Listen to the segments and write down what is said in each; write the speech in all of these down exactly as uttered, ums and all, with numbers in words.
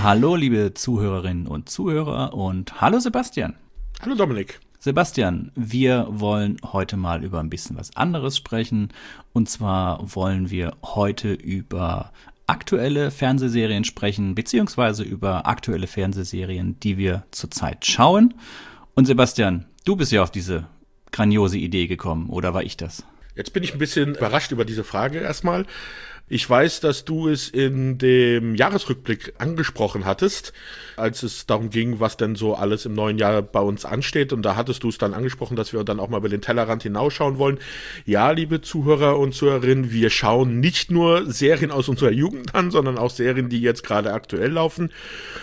Hallo, liebe Zuhörerinnen und Zuhörer und hallo Sebastian. Hallo Dominik. Sebastian, wir wollen heute mal über ein bisschen was anderes sprechen. Und zwar wollen wir heute über aktuelle Fernsehserien sprechen, beziehungsweise über aktuelle Fernsehserien, die wir zurzeit schauen. Und Sebastian, du bist ja auf diese grandiose Idee gekommen, oder war ich das? Jetzt bin ich ein bisschen überrascht über diese Frage erstmal. Ich weiß, dass du es in dem Jahresrückblick angesprochen hattest, als es darum ging, was denn so alles im neuen Jahr bei uns ansteht. Und da hattest du es dann angesprochen, dass wir dann auch mal über den Tellerrand hinausschauen wollen. Ja, liebe Zuhörer und Zuhörerinnen, wir schauen nicht nur Serien aus unserer Jugend an, sondern auch Serien, die jetzt gerade aktuell laufen.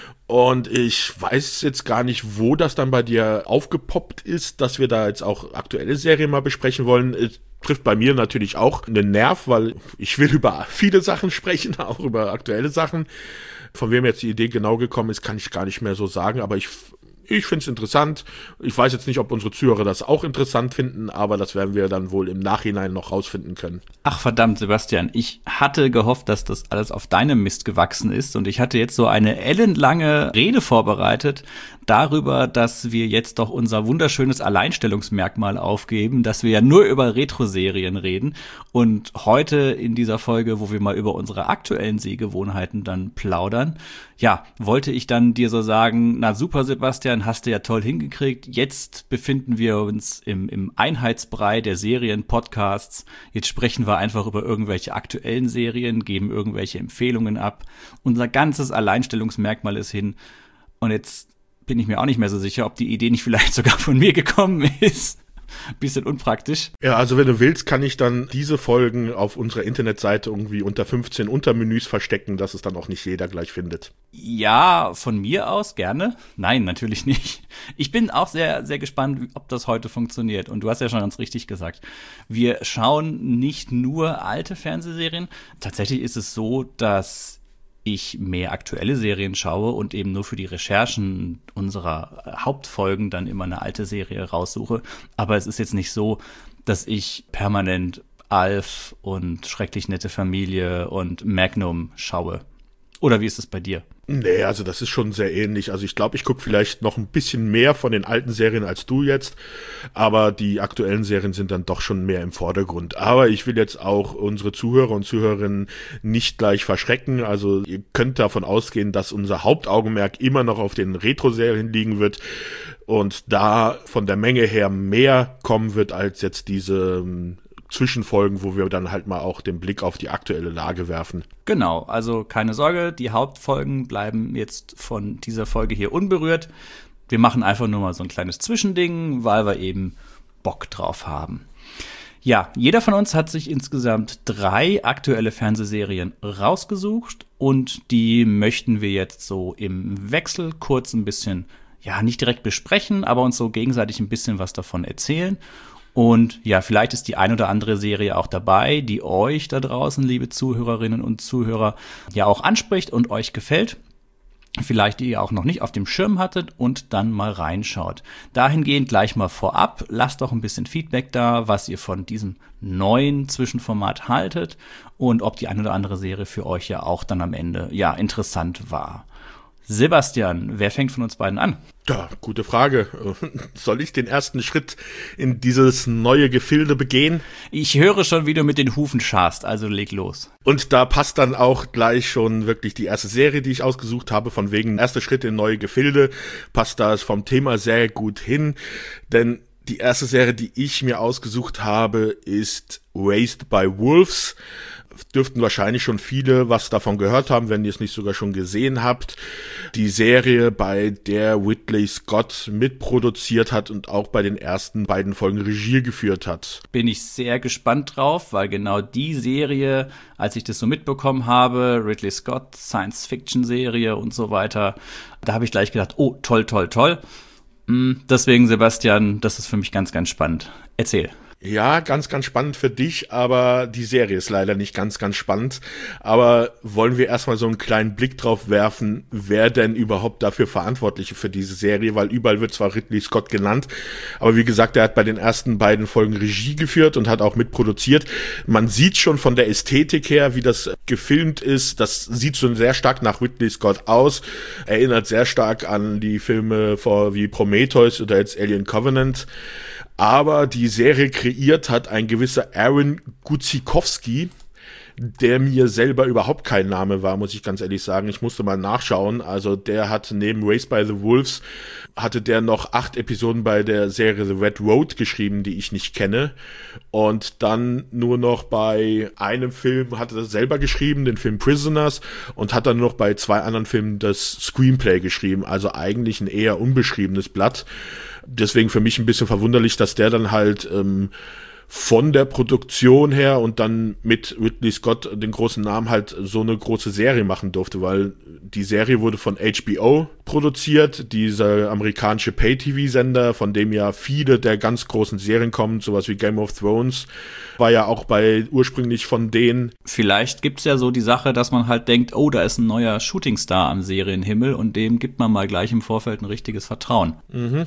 Und ich weiß jetzt gar nicht, wo das dann bei dir aufgepoppt ist, dass wir da jetzt auch aktuelle Serien mal besprechen wollen. Es trifft bei mir natürlich auch einen Nerv, weil ich will über viele Sachen sprechen, auch über aktuelle Sachen. Von wem jetzt die Idee genau gekommen ist, kann ich gar nicht mehr so sagen, aber ich Ich finde es interessant. Ich weiß jetzt nicht, ob unsere Zuhörer das auch interessant finden, aber das werden wir dann wohl im Nachhinein noch rausfinden können. Ach verdammt, Sebastian, ich hatte gehofft, dass das alles auf deinem Mist gewachsen ist und ich hatte jetzt so eine ellenlange Rede vorbereitet darüber, dass wir jetzt doch unser wunderschönes Alleinstellungsmerkmal aufgeben, dass wir ja nur über Retro-Serien reden und heute in dieser Folge, wo wir mal über unsere aktuellen Sehgewohnheiten dann plaudern, ja, wollte ich dann dir so sagen, na super Sebastian, hast du ja toll hingekriegt. Jetzt befinden wir uns im, im Einheitsbrei der Serien-Podcasts. Jetzt sprechen wir einfach über irgendwelche aktuellen Serien, geben irgendwelche Empfehlungen ab. Unser ganzes Alleinstellungsmerkmal ist hin. Und jetzt bin ich mir auch nicht mehr so sicher, ob die Idee nicht vielleicht sogar von mir gekommen ist. Bisschen unpraktisch. Ja, also wenn du willst, kann ich dann diese Folgen auf unserer Internetseite irgendwie unter fünfzehn Untermenüs verstecken, dass es dann auch nicht jeder gleich findet. Ja, von mir aus gerne. Nein, natürlich nicht. Ich bin auch sehr, sehr gespannt, ob das heute funktioniert. Und du hast ja schon ganz richtig gesagt, wir schauen nicht nur alte Fernsehserien. Tatsächlich ist es so, dass ich mehr aktuelle Serien schaue und eben nur für die Recherchen unserer Hauptfolgen dann immer eine alte Serie raussuche. Aber es ist jetzt nicht so, dass ich permanent Alf und Schrecklich nette Familie und Magnum schaue. Oder wie ist es bei dir? Nee, also das ist schon sehr ähnlich. Also ich glaube, ich gucke vielleicht noch ein bisschen mehr von den alten Serien als du jetzt, aber die aktuellen Serien sind dann doch schon mehr im Vordergrund. Aber ich will jetzt auch unsere Zuhörer und Zuhörerinnen nicht gleich verschrecken. Also ihr könnt davon ausgehen, dass unser Hauptaugenmerk immer noch auf den Retro-Serien liegen wird und da von der Menge her mehr kommen wird als jetzt diese Zwischenfolgen, wo wir dann halt mal auch den Blick auf die aktuelle Lage werfen. Genau, also keine Sorge, die Hauptfolgen bleiben jetzt von dieser Folge hier unberührt. Wir machen einfach nur mal so ein kleines Zwischending, weil wir eben Bock drauf haben. Ja, jeder von uns hat sich insgesamt drei aktuelle Fernsehserien rausgesucht und die möchten wir jetzt so im Wechsel kurz ein bisschen, ja, nicht direkt besprechen, aber uns so gegenseitig ein bisschen was davon erzählen. Und ja, vielleicht ist die ein oder andere Serie auch dabei, die euch da draußen, liebe Zuhörerinnen und Zuhörer, ja auch anspricht und euch gefällt. Vielleicht die ihr auch noch nicht auf dem Schirm hattet und dann mal reinschaut. Dahingehend gleich mal vorab, lasst doch ein bisschen Feedback da, was ihr von diesem neuen Zwischenformat haltet und ob die ein oder andere Serie für euch ja auch dann am Ende ja interessant war. Sebastian, wer fängt von uns beiden an? Ja, gute Frage. Soll ich den ersten Schritt in dieses neue Gefilde begehen? Ich höre schon, wie du mit den Hufen scharst, also leg los. Und da passt dann auch gleich schon wirklich die erste Serie, die ich ausgesucht habe, von wegen erster Schritt in neue Gefilde, passt das vom Thema sehr gut hin, denn die erste Serie, die ich mir ausgesucht habe, ist Raised by Wolves. Dürften wahrscheinlich schon viele was davon gehört haben, wenn ihr es nicht sogar schon gesehen habt. Die Serie, bei der Ridley Scott mitproduziert hat und auch bei den ersten beiden Folgen Regie geführt hat. Bin ich sehr gespannt drauf, weil genau die Serie, als ich das so mitbekommen habe, Ridley Scott, Science-Fiction-Serie und so weiter, da habe ich gleich gedacht, oh, toll, toll, toll. Deswegen, Sebastian, das ist für mich ganz, ganz spannend. Erzähl. Ja, ganz, ganz spannend für dich, aber die Serie ist leider nicht ganz, ganz spannend. Aber wollen wir erstmal so einen kleinen Blick drauf werfen, wer denn überhaupt dafür verantwortlich ist für diese Serie, weil überall wird zwar Ridley Scott genannt, aber wie gesagt, er hat bei den ersten beiden Folgen Regie geführt und hat auch mitproduziert. Man sieht schon von der Ästhetik her, wie das gefilmt ist, das sieht schon sehr stark nach Ridley Scott aus, erinnert sehr stark an die Filme vor, wie Prometheus oder jetzt Alien Covenant. Aber die Serie kreiert hat ein gewisser Aaron Guzikowski, der mir selber überhaupt kein Name war, muss ich ganz ehrlich sagen. Ich musste mal nachschauen. Also der hat neben Raised by the Wolves, hatte der noch acht Episoden bei der Serie The Red Road geschrieben, die ich nicht kenne. Und dann nur noch bei einem Film hat er selber geschrieben, den Film Prisoners, und hat dann noch bei zwei anderen Filmen das Screenplay geschrieben. Also eigentlich ein eher unbeschriebenes Blatt. Deswegen für mich ein bisschen verwunderlich, dass der dann halt ähm, von der Produktion her und dann mit Ridley Scott den großen Namen halt so eine große Serie machen durfte, weil die Serie wurde von H B O produziert, dieser amerikanische Pay-T V-Sender, von dem ja viele der ganz großen Serien kommen, sowas wie Game of Thrones, war ja auch bei ursprünglich von denen. Vielleicht gibt's ja so die Sache, dass man halt denkt, oh, da ist ein neuer Shootingstar am Serienhimmel und dem gibt man mal gleich im Vorfeld ein richtiges Vertrauen. Mhm.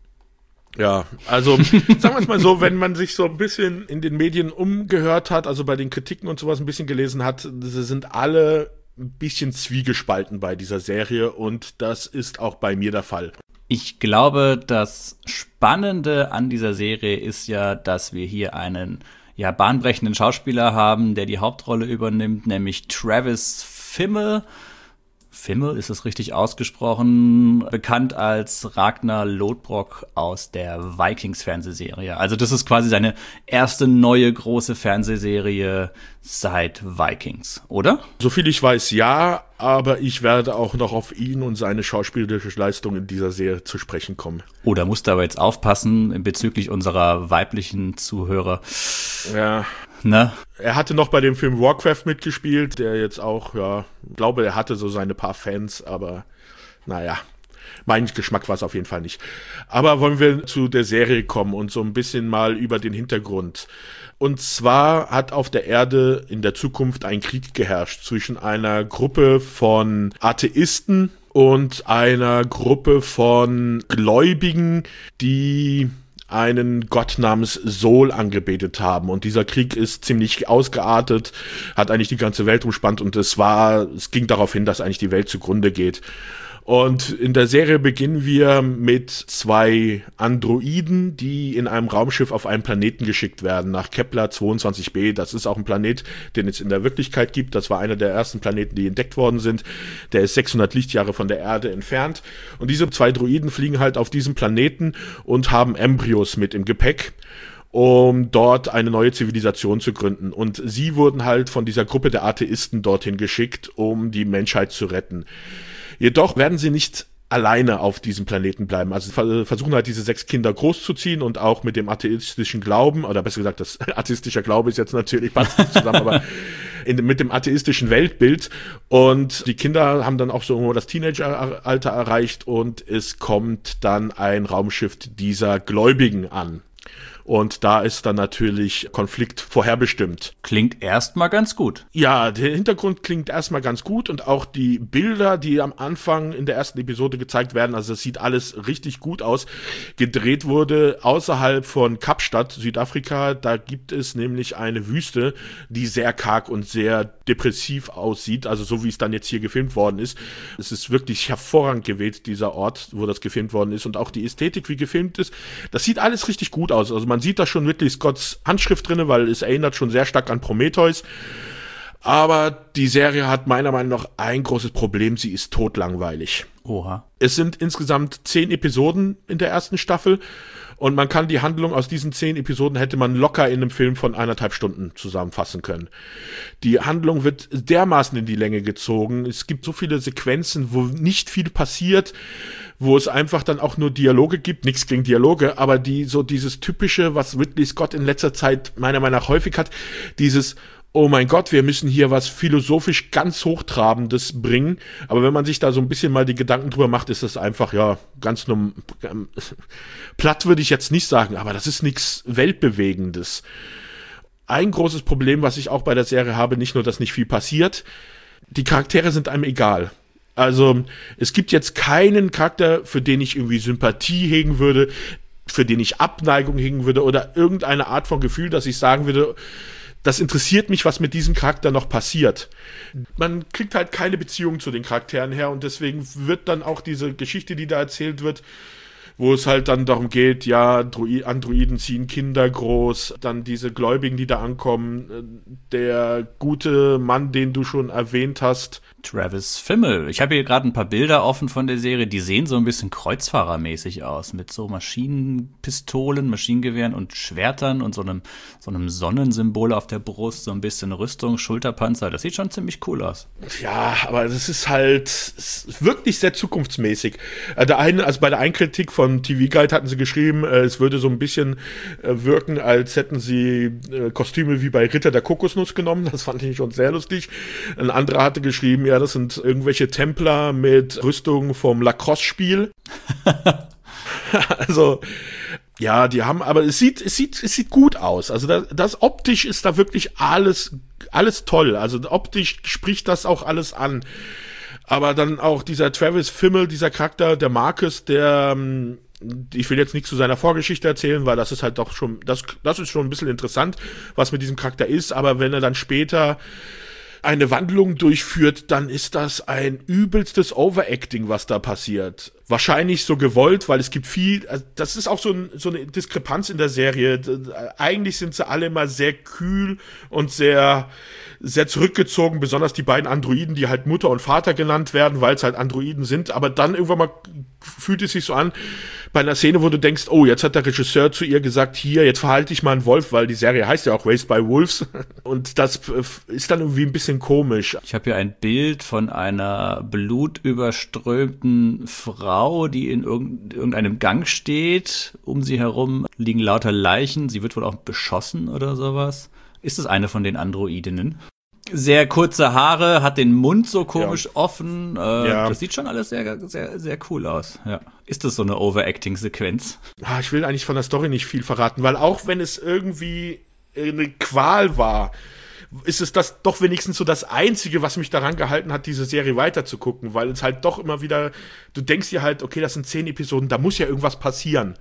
Ja, also sagen wir es mal so, wenn man sich so ein bisschen in den Medien umgehört hat, also bei den Kritiken und sowas ein bisschen gelesen hat, sie sind alle ein bisschen zwiegespalten bei dieser Serie und das ist auch bei mir der Fall. Ich glaube, das Spannende an dieser Serie ist ja, dass wir hier einen ja bahnbrechenden Schauspieler haben, der die Hauptrolle übernimmt, nämlich Travis Fimmel. Fimmel, ist es richtig ausgesprochen, bekannt als Ragnar Lodbrok aus der Vikings-Fernsehserie. Also das ist quasi seine erste neue große Fernsehserie seit Vikings, oder? Soviel ich weiß, ja, aber ich werde auch noch auf ihn und seine schauspielerische Leistung in dieser Serie zu sprechen kommen. Oh, da musst du aber jetzt aufpassen bezüglich unserer weiblichen Zuhörer. Ja. Ne? Er hatte noch bei dem Film Warcraft mitgespielt, der jetzt auch, ja, ich glaube, er hatte so seine paar Fans, aber naja, mein Geschmack war es auf jeden Fall nicht. Aber wollen wir zu der Serie kommen und so ein bisschen mal über den Hintergrund. Und zwar hat auf der Erde in der Zukunft ein Krieg geherrscht zwischen einer Gruppe von Atheisten und einer Gruppe von Gläubigen, die einen Gott namens Sol angebetet haben. Und dieser Krieg ist ziemlich ausgeartet, hat eigentlich die ganze Welt umspannt und es war, es ging darauf hin, dass eigentlich die Welt zugrunde geht. Und in der Serie beginnen wir mit zwei Androiden, die in einem Raumschiff auf einen Planeten geschickt werden, nach Kepler zweiundzwanzig b. Das ist auch ein Planet, den es in der Wirklichkeit gibt. Das war einer der ersten Planeten, die entdeckt worden sind. Der ist sechshundert Lichtjahre von der Erde entfernt. Und diese zwei Droiden fliegen halt auf diesem Planeten und haben Embryos mit im Gepäck, um dort eine neue Zivilisation zu gründen. Und sie wurden halt von dieser Gruppe der Atheisten dorthin geschickt, um die Menschheit zu retten. Jedoch werden sie nicht alleine auf diesem Planeten bleiben. Also versuchen halt diese sechs Kinder großzuziehen und auch mit dem atheistischen Glauben, oder besser gesagt, das atheistische Glaube ist jetzt natürlich passt nicht zusammen, aber in, mit dem atheistischen Weltbild. Und die Kinder haben dann auch so das Teenageralter erreicht und es kommt dann ein Raumschiff dieser Gläubigen an. Und da ist dann natürlich Konflikt vorherbestimmt. Klingt erstmal ganz gut. Ja, der Hintergrund klingt erstmal ganz gut und auch die Bilder, die am Anfang in der ersten Episode gezeigt werden, also es sieht alles richtig gut aus. Gedreht wurde außerhalb von Kapstadt, Südafrika. Da gibt es nämlich eine Wüste, die sehr karg und sehr depressiv aussieht, also so wie es dann jetzt hier gefilmt worden ist. Es ist wirklich hervorragend gewählt, dieser Ort, wo das gefilmt worden ist, und auch die Ästhetik, wie gefilmt ist. Das sieht alles richtig gut aus. Also man sieht da schon wirklich Scotts Handschrift drin, weil es erinnert schon sehr stark an Prometheus. Aber die Serie hat meiner Meinung nach ein großes Problem, sie ist totlangweilig. Oha. Es sind insgesamt zehn Episoden in der ersten Staffel und man kann die Handlung aus diesen zehn Episoden hätte man locker in einem Film von eineinhalb Stunden zusammenfassen können. Die Handlung wird dermaßen in die Länge gezogen. Es gibt so viele Sequenzen, wo nicht viel passiert, wo es einfach dann auch nur Dialoge gibt, nichts gegen Dialoge, aber die so dieses typische, was Ridley Scott in letzter Zeit meiner Meinung nach häufig hat, dieses oh mein Gott, wir müssen hier was philosophisch ganz Hochtrabendes bringen. Aber wenn man sich da so ein bisschen mal die Gedanken drüber macht, ist das einfach, ja, ganz normal. Ähm, platt würde ich jetzt nicht sagen, aber das ist nichts Weltbewegendes. Ein großes Problem, was ich auch bei der Serie habe, nicht nur, dass nicht viel passiert, die Charaktere sind einem egal. Also es gibt jetzt keinen Charakter, für den ich irgendwie Sympathie hegen würde, für den ich Abneigung hegen würde oder irgendeine Art von Gefühl, dass ich sagen würde, das interessiert mich, was mit diesem Charakter noch passiert. Man kriegt halt keine Beziehung zu den Charakteren her und deswegen wird dann auch diese Geschichte, die da erzählt wird, wo es halt dann darum geht, ja, Androiden ziehen Kinder groß, dann diese Gläubigen, die da ankommen, der gute Mann, den du schon erwähnt hast. Travis Fimmel. Ich habe hier gerade ein paar Bilder offen von der Serie, die sehen so ein bisschen kreuzfahrermäßig aus, mit so Maschinenpistolen, Maschinengewehren und Schwertern und so einem, so einem Sonnensymbol auf der Brust, so ein bisschen Rüstung, Schulterpanzer. Das sieht schon ziemlich cool aus. Ja, aber das ist halt es ist wirklich sehr zukunftsmäßig. Der eine, also bei der einen Kritik von T V Guide hatten sie geschrieben, es würde so ein bisschen wirken, als hätten sie Kostüme wie bei Ritter der Kokosnuss genommen. Das fand ich schon sehr lustig. Ein anderer hatte geschrieben, ja, das sind irgendwelche Templer mit Rüstung vom Lacrosse-Spiel. Also, ja, die haben, aber es sieht, es sieht, es sieht gut aus. Also das, das optisch ist da wirklich alles, alles toll. Also optisch spricht das auch alles an. Aber dann auch dieser Travis Fimmel, dieser Charakter, der Marcus, der, ich will jetzt nichts zu seiner Vorgeschichte erzählen, weil das ist halt doch schon, das, das ist schon ein bisschen interessant, was mit diesem Charakter ist. Aber wenn er dann später eine Wandlung durchführt, dann ist das ein übelstes Overacting, was da passiert. Wahrscheinlich so gewollt, weil es gibt viel, das ist auch so, ein, so eine Diskrepanz in der Serie. Eigentlich sind sie alle immer sehr kühl und sehr, sehr zurückgezogen, besonders die beiden Androiden, die halt Mutter und Vater genannt werden, weil es halt Androiden sind. Aber dann irgendwann mal fühlt es sich so an, bei einer Szene, wo du denkst, oh, jetzt hat der Regisseur zu ihr gesagt, hier, jetzt verhalte ich mal einen Wolf, weil die Serie heißt ja auch Raised by Wolves. Und das ist dann irgendwie ein bisschen komisch. Ich habe hier ein Bild von einer blutüberströmten Frau, die in irgendeinem Gang steht. Um sie herum liegen lauter Leichen. Sie wird wohl auch beschossen oder sowas. Ist es eine von den Androidinnen? Sehr kurze Haare, hat den Mund so komisch ja. offen. Äh, ja. Das sieht schon alles sehr, sehr, sehr cool aus. Ja. Ist das so eine Overacting-Sequenz? Ah, ich will eigentlich von der Story nicht viel verraten, weil auch wenn es irgendwie eine Qual war, ist es das doch wenigstens so das Einzige, was mich daran gehalten hat, diese Serie weiterzugucken, weil es halt doch immer wieder, du denkst dir halt, okay, das sind zehn Episoden, da muss ja irgendwas passieren.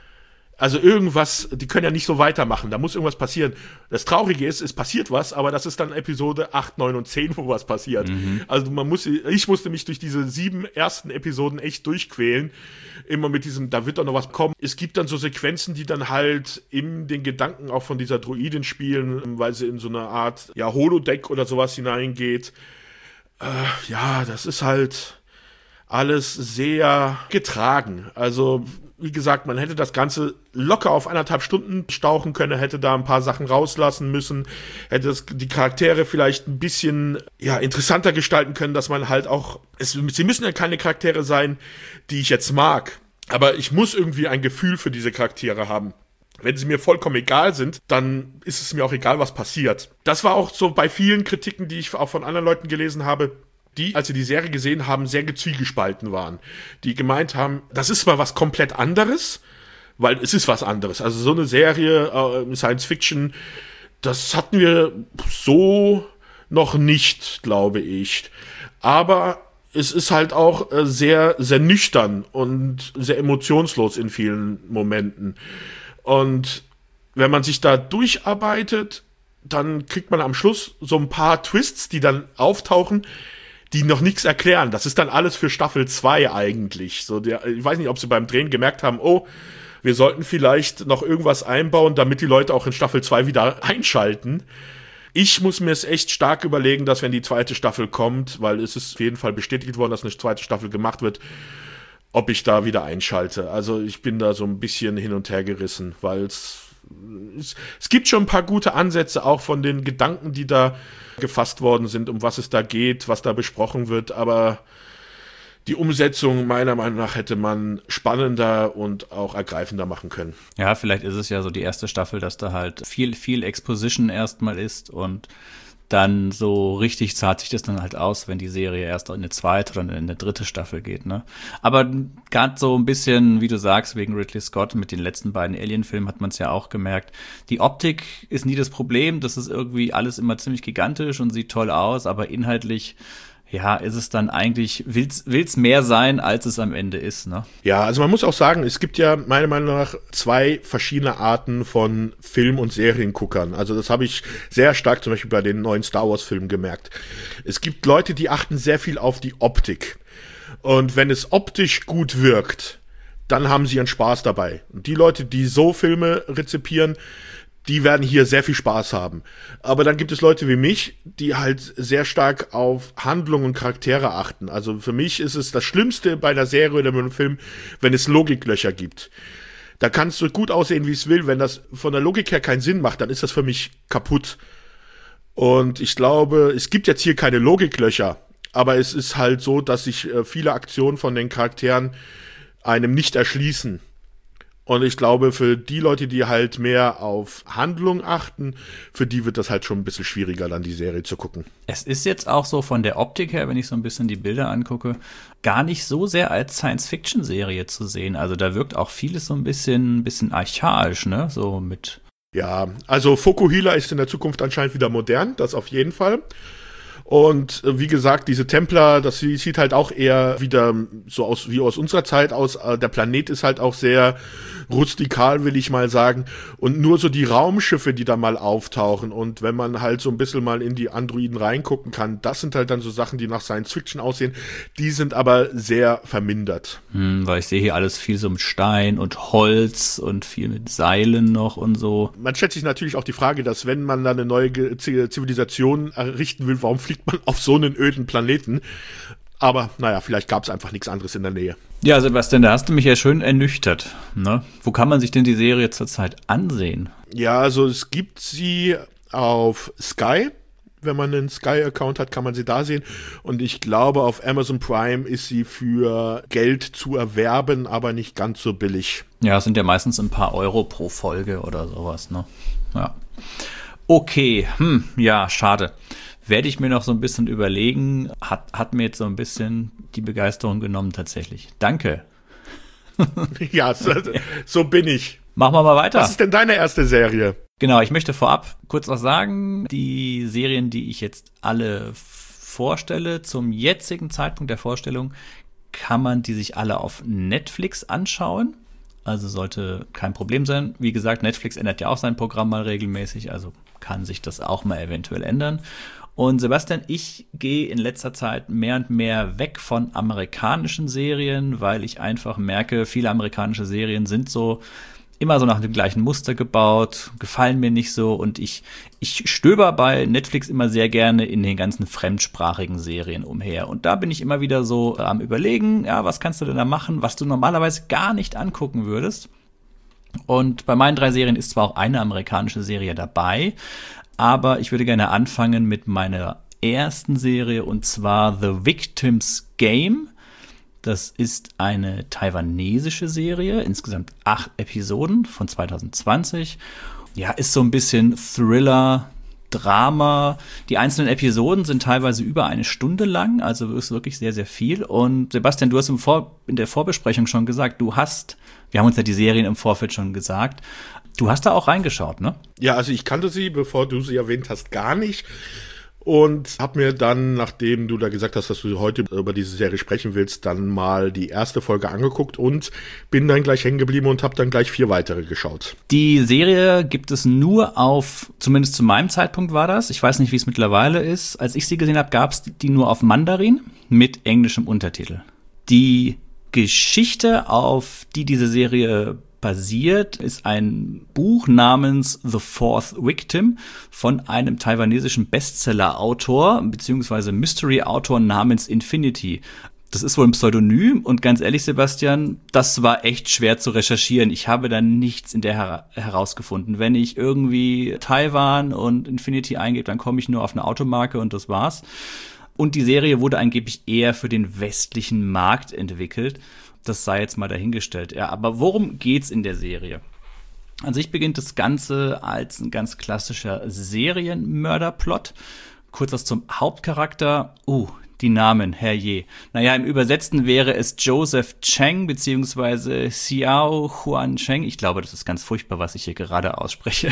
Also irgendwas, die können ja nicht so weitermachen, da muss irgendwas passieren. Das Traurige ist, es passiert was, aber das ist dann Episode acht, neun und zehn, wo was passiert. Mhm. Also man muss, ich musste mich durch diese sieben ersten Episoden echt durchquälen. Immer mit diesem, da wird doch noch was kommen. Es gibt dann so Sequenzen, die dann halt in den Gedanken auch von dieser Droidin spielen, weil sie in so eine Art, ja, Holodeck oder sowas hineingeht. Äh, ja, das ist halt alles sehr getragen. Also wie gesagt, man hätte das Ganze locker auf anderthalb Stunden stauchen können, hätte da ein paar Sachen rauslassen müssen, hätte das, die Charaktere vielleicht ein bisschen ja interessanter gestalten können, dass man halt auch, es, sie müssen ja keine Charaktere sein, die ich jetzt mag, aber ich muss irgendwie ein Gefühl für diese Charaktere haben. Wenn sie mir vollkommen egal sind, dann ist es mir auch egal, was passiert. Das war auch so bei vielen Kritiken, die ich auch von anderen Leuten gelesen habe, die, als sie die Serie gesehen haben, sehr gezwiegespalten waren. Die gemeint haben, das ist mal was komplett anderes, weil es ist was anderes. Also so eine Serie, äh, Science Fiction, das hatten wir so noch nicht, glaube ich. Aber es ist halt auch äh, sehr, sehr nüchtern und sehr emotionslos in vielen Momenten. Und wenn man sich da durcharbeitet, dann kriegt man am Schluss so ein paar Twists, die dann auftauchen, die noch nichts erklären. Das ist dann alles für Staffel zwei eigentlich. So der, ich weiß nicht, ob sie beim Drehen gemerkt haben, oh, wir sollten vielleicht noch irgendwas einbauen, damit die Leute auch in Staffel zwei wieder einschalten. Ich muss mir es echt stark überlegen, dass wenn die zweite Staffel kommt, weil es ist auf jeden Fall bestätigt worden, dass eine zweite Staffel gemacht wird, ob ich da wieder einschalte. Also ich bin da so ein bisschen hin und her gerissen, weil es Es, es gibt schon ein paar gute Ansätze auch von den Gedanken, die da gefasst worden sind, um was es da geht, was da besprochen wird, aber die Umsetzung meiner Meinung nach hätte man spannender und auch ergreifender machen können. Ja, vielleicht ist es ja so die erste Staffel, dass da halt viel, viel Exposition erstmal ist und dann so richtig zahlt sich das dann halt aus, wenn die Serie erst in eine zweite oder in eine dritte Staffel geht, ne? Aber gerade so ein bisschen, wie du sagst, wegen Ridley Scott mit den letzten beiden Alien-Filmen hat man es ja auch gemerkt. Die Optik ist nie das Problem, das ist irgendwie alles immer ziemlich gigantisch und sieht toll aus, aber inhaltlich, ja, ist es dann eigentlich, will's, will's mehr sein, als es am Ende ist, ne? Ja, also man muss auch sagen, es gibt ja meiner Meinung nach zwei verschiedene Arten von Film- und Serienguckern. Also das habe ich sehr stark zum Beispiel bei den neuen Star Wars-Filmen gemerkt. Es gibt Leute, die achten sehr viel auf die Optik. Und wenn es optisch gut wirkt, dann haben sie ihren Spaß dabei. Und die Leute, die so Filme rezipieren, die werden hier sehr viel Spaß haben. Aber dann gibt es Leute wie mich, die halt sehr stark auf Handlung und Charaktere achten. Also für mich ist es das Schlimmste bei einer Serie oder bei einem Film, wenn es Logiklöcher gibt. Da kann es so gut aussehen, wie es will. Wenn das von der Logik her keinen Sinn macht, dann ist das für mich kaputt. Und ich glaube, es gibt jetzt hier keine Logiklöcher. Aber es ist halt so, dass sich äh, viele Aktionen von den Charakteren einem nicht erschließen. Und ich glaube, für die Leute, die halt mehr auf Handlung achten, für die wird das halt schon ein bisschen schwieriger, dann die Serie zu gucken. Es ist jetzt auch so von der Optik her, wenn ich so ein bisschen die Bilder angucke, gar nicht so sehr als Science-Fiction-Serie zu sehen. Also da wirkt auch vieles so ein bisschen, bisschen archaisch, ne? So mit. Ja, also Fokuhila ist in der Zukunft anscheinend wieder modern, das auf jeden Fall. Und äh, wie gesagt, diese Templer, das sieht halt auch eher wieder so aus wie aus unserer Zeit aus. Äh, der Planet ist halt auch sehr rustikal, will ich mal sagen. Und nur so die Raumschiffe, die da mal auftauchen. Und wenn man halt so ein bisschen mal in die Androiden reingucken kann, das sind halt dann so Sachen, die nach Science Fiction aussehen. Die sind aber sehr vermindert. Hm, weil ich sehe hier alles viel so mit Stein und Holz und viel mit Seilen noch und so. Man stellt sich natürlich auch die Frage, dass wenn man da eine neue Zivilisation errichten will, warum fliegt man auf so einen öden Planeten? Aber naja, vielleicht gab es einfach nichts anderes in der Nähe. Ja, Sebastian, da hast du mich ja schön ernüchtert, ne? Wo kann man sich denn die Serie zurzeit ansehen? Ja, also es gibt sie auf Sky. Wenn man einen Sky-Account hat, kann man sie da sehen. Und ich glaube, auf Amazon Prime ist sie für Geld zu erwerben, aber nicht ganz so billig. Ja, es sind ja meistens ein paar Euro pro Folge oder sowas, ne? Ja. Okay, hm, ja, schade. Werde ich mir noch so ein bisschen überlegen. Hat, hat mir jetzt so ein bisschen die Begeisterung genommen tatsächlich. Danke. Ja, so, so bin ich. Machen wir mal weiter. Was ist denn deine erste Serie? Genau, ich möchte vorab kurz was sagen. Die Serien, die ich jetzt alle vorstelle, zum jetzigen Zeitpunkt der Vorstellung, kann man die sich alle auf Netflix anschauen. Also sollte kein Problem sein. Wie gesagt, Netflix ändert ja auch sein Programm mal regelmäßig, also kann sich das auch mal eventuell ändern. Und Sebastian, ich gehe in letzter Zeit mehr und mehr weg von amerikanischen Serien, weil ich einfach merke, viele amerikanische Serien sind so immer so nach dem gleichen Muster gebaut, gefallen mir nicht so und ich ich stöber bei Netflix immer sehr gerne in den ganzen fremdsprachigen Serien umher. Und da bin ich immer wieder so am Überlegen, ja, was kannst du denn da machen, was du normalerweise gar nicht angucken würdest. Und bei meinen drei Serien ist zwar auch eine amerikanische Serie dabei, aber ich würde gerne anfangen mit meiner ersten Serie, und zwar The Victim's Game. Das ist eine taiwanesische Serie, insgesamt acht Episoden von zwanzig zwanzig. Ja, ist so ein bisschen Thriller, Drama. Die einzelnen Episoden sind teilweise über eine Stunde lang, also ist wirklich sehr, sehr viel. Und Sebastian, du hast im Vor- in der Vorbesprechung schon gesagt, du hast, wir haben uns ja die Serien im Vorfeld schon gesagt, du hast da auch reingeschaut, ne? Ja, also ich kannte sie, bevor du sie erwähnt hast, gar nicht. Und hab mir dann, nachdem du da gesagt hast, dass du heute über diese Serie sprechen willst, dann mal die erste Folge angeguckt und bin dann gleich hängen geblieben und hab dann gleich vier weitere geschaut. Die Serie gibt es nur auf, zumindest zu meinem Zeitpunkt war das, ich weiß nicht, wie es mittlerweile ist, als ich sie gesehen habe, gab es die nur auf Mandarin mit englischem Untertitel. Die Geschichte, auf die diese Serie basiert, ist ein Buch namens The Fourth Victim von einem taiwanesischen Bestseller-Autor beziehungsweise Mystery-Autor namens Infinity. Das ist wohl ein Pseudonym und ganz ehrlich, Sebastian, das war echt schwer zu recherchieren. Ich habe da nichts in der her- herausgefunden. Wenn ich irgendwie Taiwan und Infinity eingebe, dann komme ich nur auf eine Automarke und das war's. Und die Serie wurde angeblich eher für den westlichen Markt entwickelt. Das sei jetzt mal dahingestellt. Ja, aber worum geht's in der Serie? An sich beginnt das Ganze als ein ganz klassischer Serienmörderplot. Kurz was zum Hauptcharakter. Uh, die Namen, herrje. Naja, im Übersetzten wäre es Joseph Cheng beziehungsweise Xiao Huan Cheng. Ich glaube, das ist ganz furchtbar, was ich hier gerade ausspreche.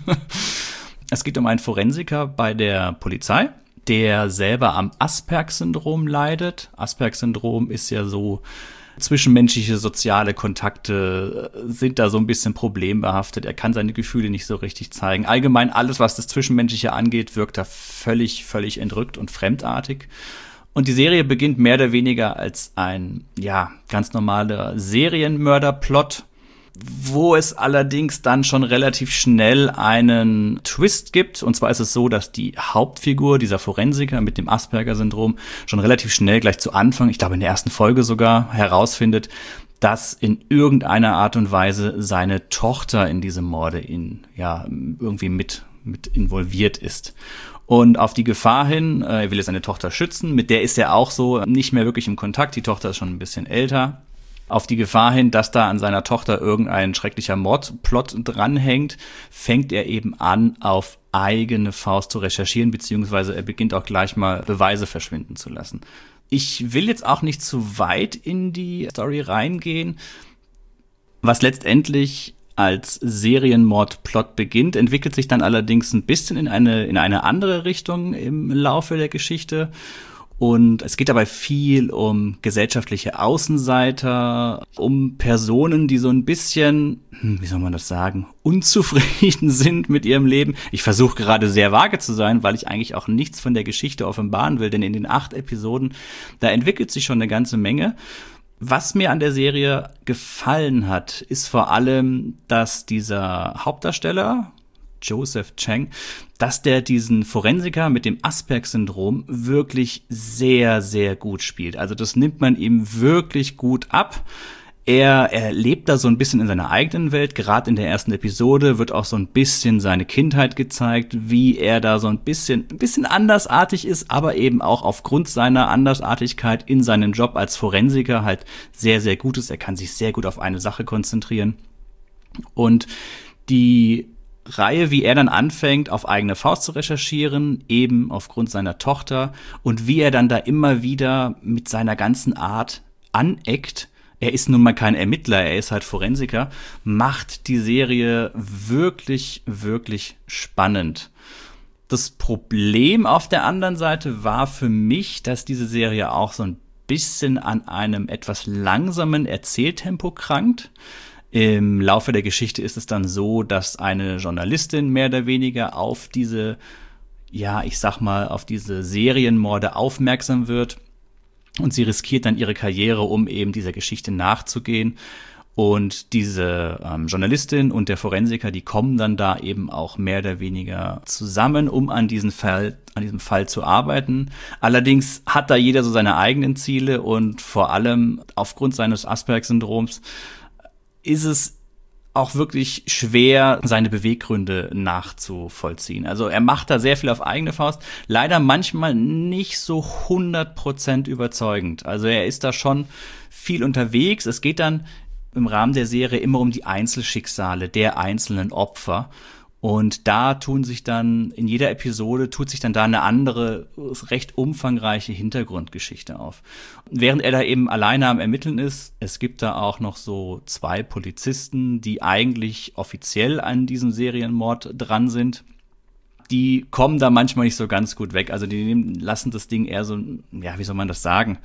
Es geht um einen Forensiker bei der Polizei, der selber am Asperger-Syndrom leidet. Asperger-Syndrom ist ja so, zwischenmenschliche soziale Kontakte sind da so ein bisschen problembehaftet. Er kann seine Gefühle nicht so richtig zeigen. Allgemein alles, was das Zwischenmenschliche angeht, wirkt er völlig, völlig entrückt und fremdartig. Und die Serie beginnt mehr oder weniger als ein, ja, ganz normaler Serienmörderplot, wo es allerdings dann schon relativ schnell einen Twist gibt. Und zwar ist es so, dass die Hauptfigur, dieser Forensiker mit dem Asperger-Syndrom, schon relativ schnell gleich zu Anfang, ich glaube in der ersten Folge sogar, herausfindet, dass in irgendeiner Art und Weise seine Tochter in diese Morde in, ja, irgendwie mit, mit involviert ist. Und auf die Gefahr hin, äh, er will jetzt seine Tochter schützen, mit der ist er auch so nicht mehr wirklich im Kontakt. Die Tochter ist schon ein bisschen älter. Auf die Gefahr hin, dass da an seiner Tochter irgendein schrecklicher Mordplot dranhängt, fängt er eben an, auf eigene Faust zu recherchieren, beziehungsweise er beginnt auch gleich mal Beweise verschwinden zu lassen. Ich will jetzt auch nicht zu weit in die Story reingehen. Was letztendlich als Serienmordplot beginnt, entwickelt sich dann allerdings ein bisschen in eine, in eine andere Richtung im Laufe der Geschichte. Und es geht dabei viel um gesellschaftliche Außenseiter, um Personen, die so ein bisschen, wie soll man das sagen, unzufrieden sind mit ihrem Leben. Ich versuche gerade sehr vage zu sein, weil ich eigentlich auch nichts von der Geschichte offenbaren will, denn in den acht Episoden, da entwickelt sich schon eine ganze Menge. Was mir an der Serie gefallen hat, ist vor allem, dass dieser Hauptdarsteller, Joseph Cheng, dass der diesen Forensiker mit dem Asperger-Syndrom wirklich sehr, sehr gut spielt. Also das nimmt man ihm wirklich gut ab. Er, er lebt da so ein bisschen in seiner eigenen Welt. Gerade in der ersten Episode wird auch so ein bisschen seine Kindheit gezeigt, wie er da so ein bisschen, ein bisschen andersartig ist, aber eben auch aufgrund seiner Andersartigkeit in seinem Job als Forensiker halt sehr, sehr gut ist. Er kann sich sehr gut auf eine Sache konzentrieren. Und die Reihe, wie er dann anfängt, auf eigene Faust zu recherchieren, eben aufgrund seiner Tochter, und wie er dann da immer wieder mit seiner ganzen Art aneckt. Er ist nun mal kein Ermittler, er ist halt Forensiker, macht die Serie wirklich, wirklich spannend. Das Problem auf der anderen Seite war für mich, dass diese Serie auch so ein bisschen an einem etwas langsamen Erzähltempo krankt. Im Laufe der Geschichte ist es dann so, dass eine Journalistin mehr oder weniger auf diese, ja, ich sag mal, auf diese Serienmorde aufmerksam wird. Und sie riskiert dann ihre Karriere, um eben dieser Geschichte nachzugehen. Und diese ähm, Journalistin und der Forensiker, die kommen dann da eben auch mehr oder weniger zusammen, um an diesen Fall, an diesem Fall zu arbeiten. Allerdings hat da jeder so seine eigenen Ziele und vor allem aufgrund seines Asperger-Syndroms ist es auch wirklich schwer, seine Beweggründe nachzuvollziehen. Also er macht da sehr viel auf eigene Faust, leider manchmal nicht so hundert Prozent überzeugend. Also er ist da schon viel unterwegs. Es geht dann im Rahmen der Serie immer um die Einzelschicksale der einzelnen Opfer. Und da tun sich dann, in jeder Episode tut sich dann da eine andere, recht umfangreiche Hintergrundgeschichte auf. Während er da eben alleine am Ermitteln ist, es gibt da auch noch so zwei Polizisten, die eigentlich offiziell an diesem Serienmord dran sind. Die kommen da manchmal nicht so ganz gut weg. Also die nehmen, lassen das Ding eher so, ja, wie soll man das sagen?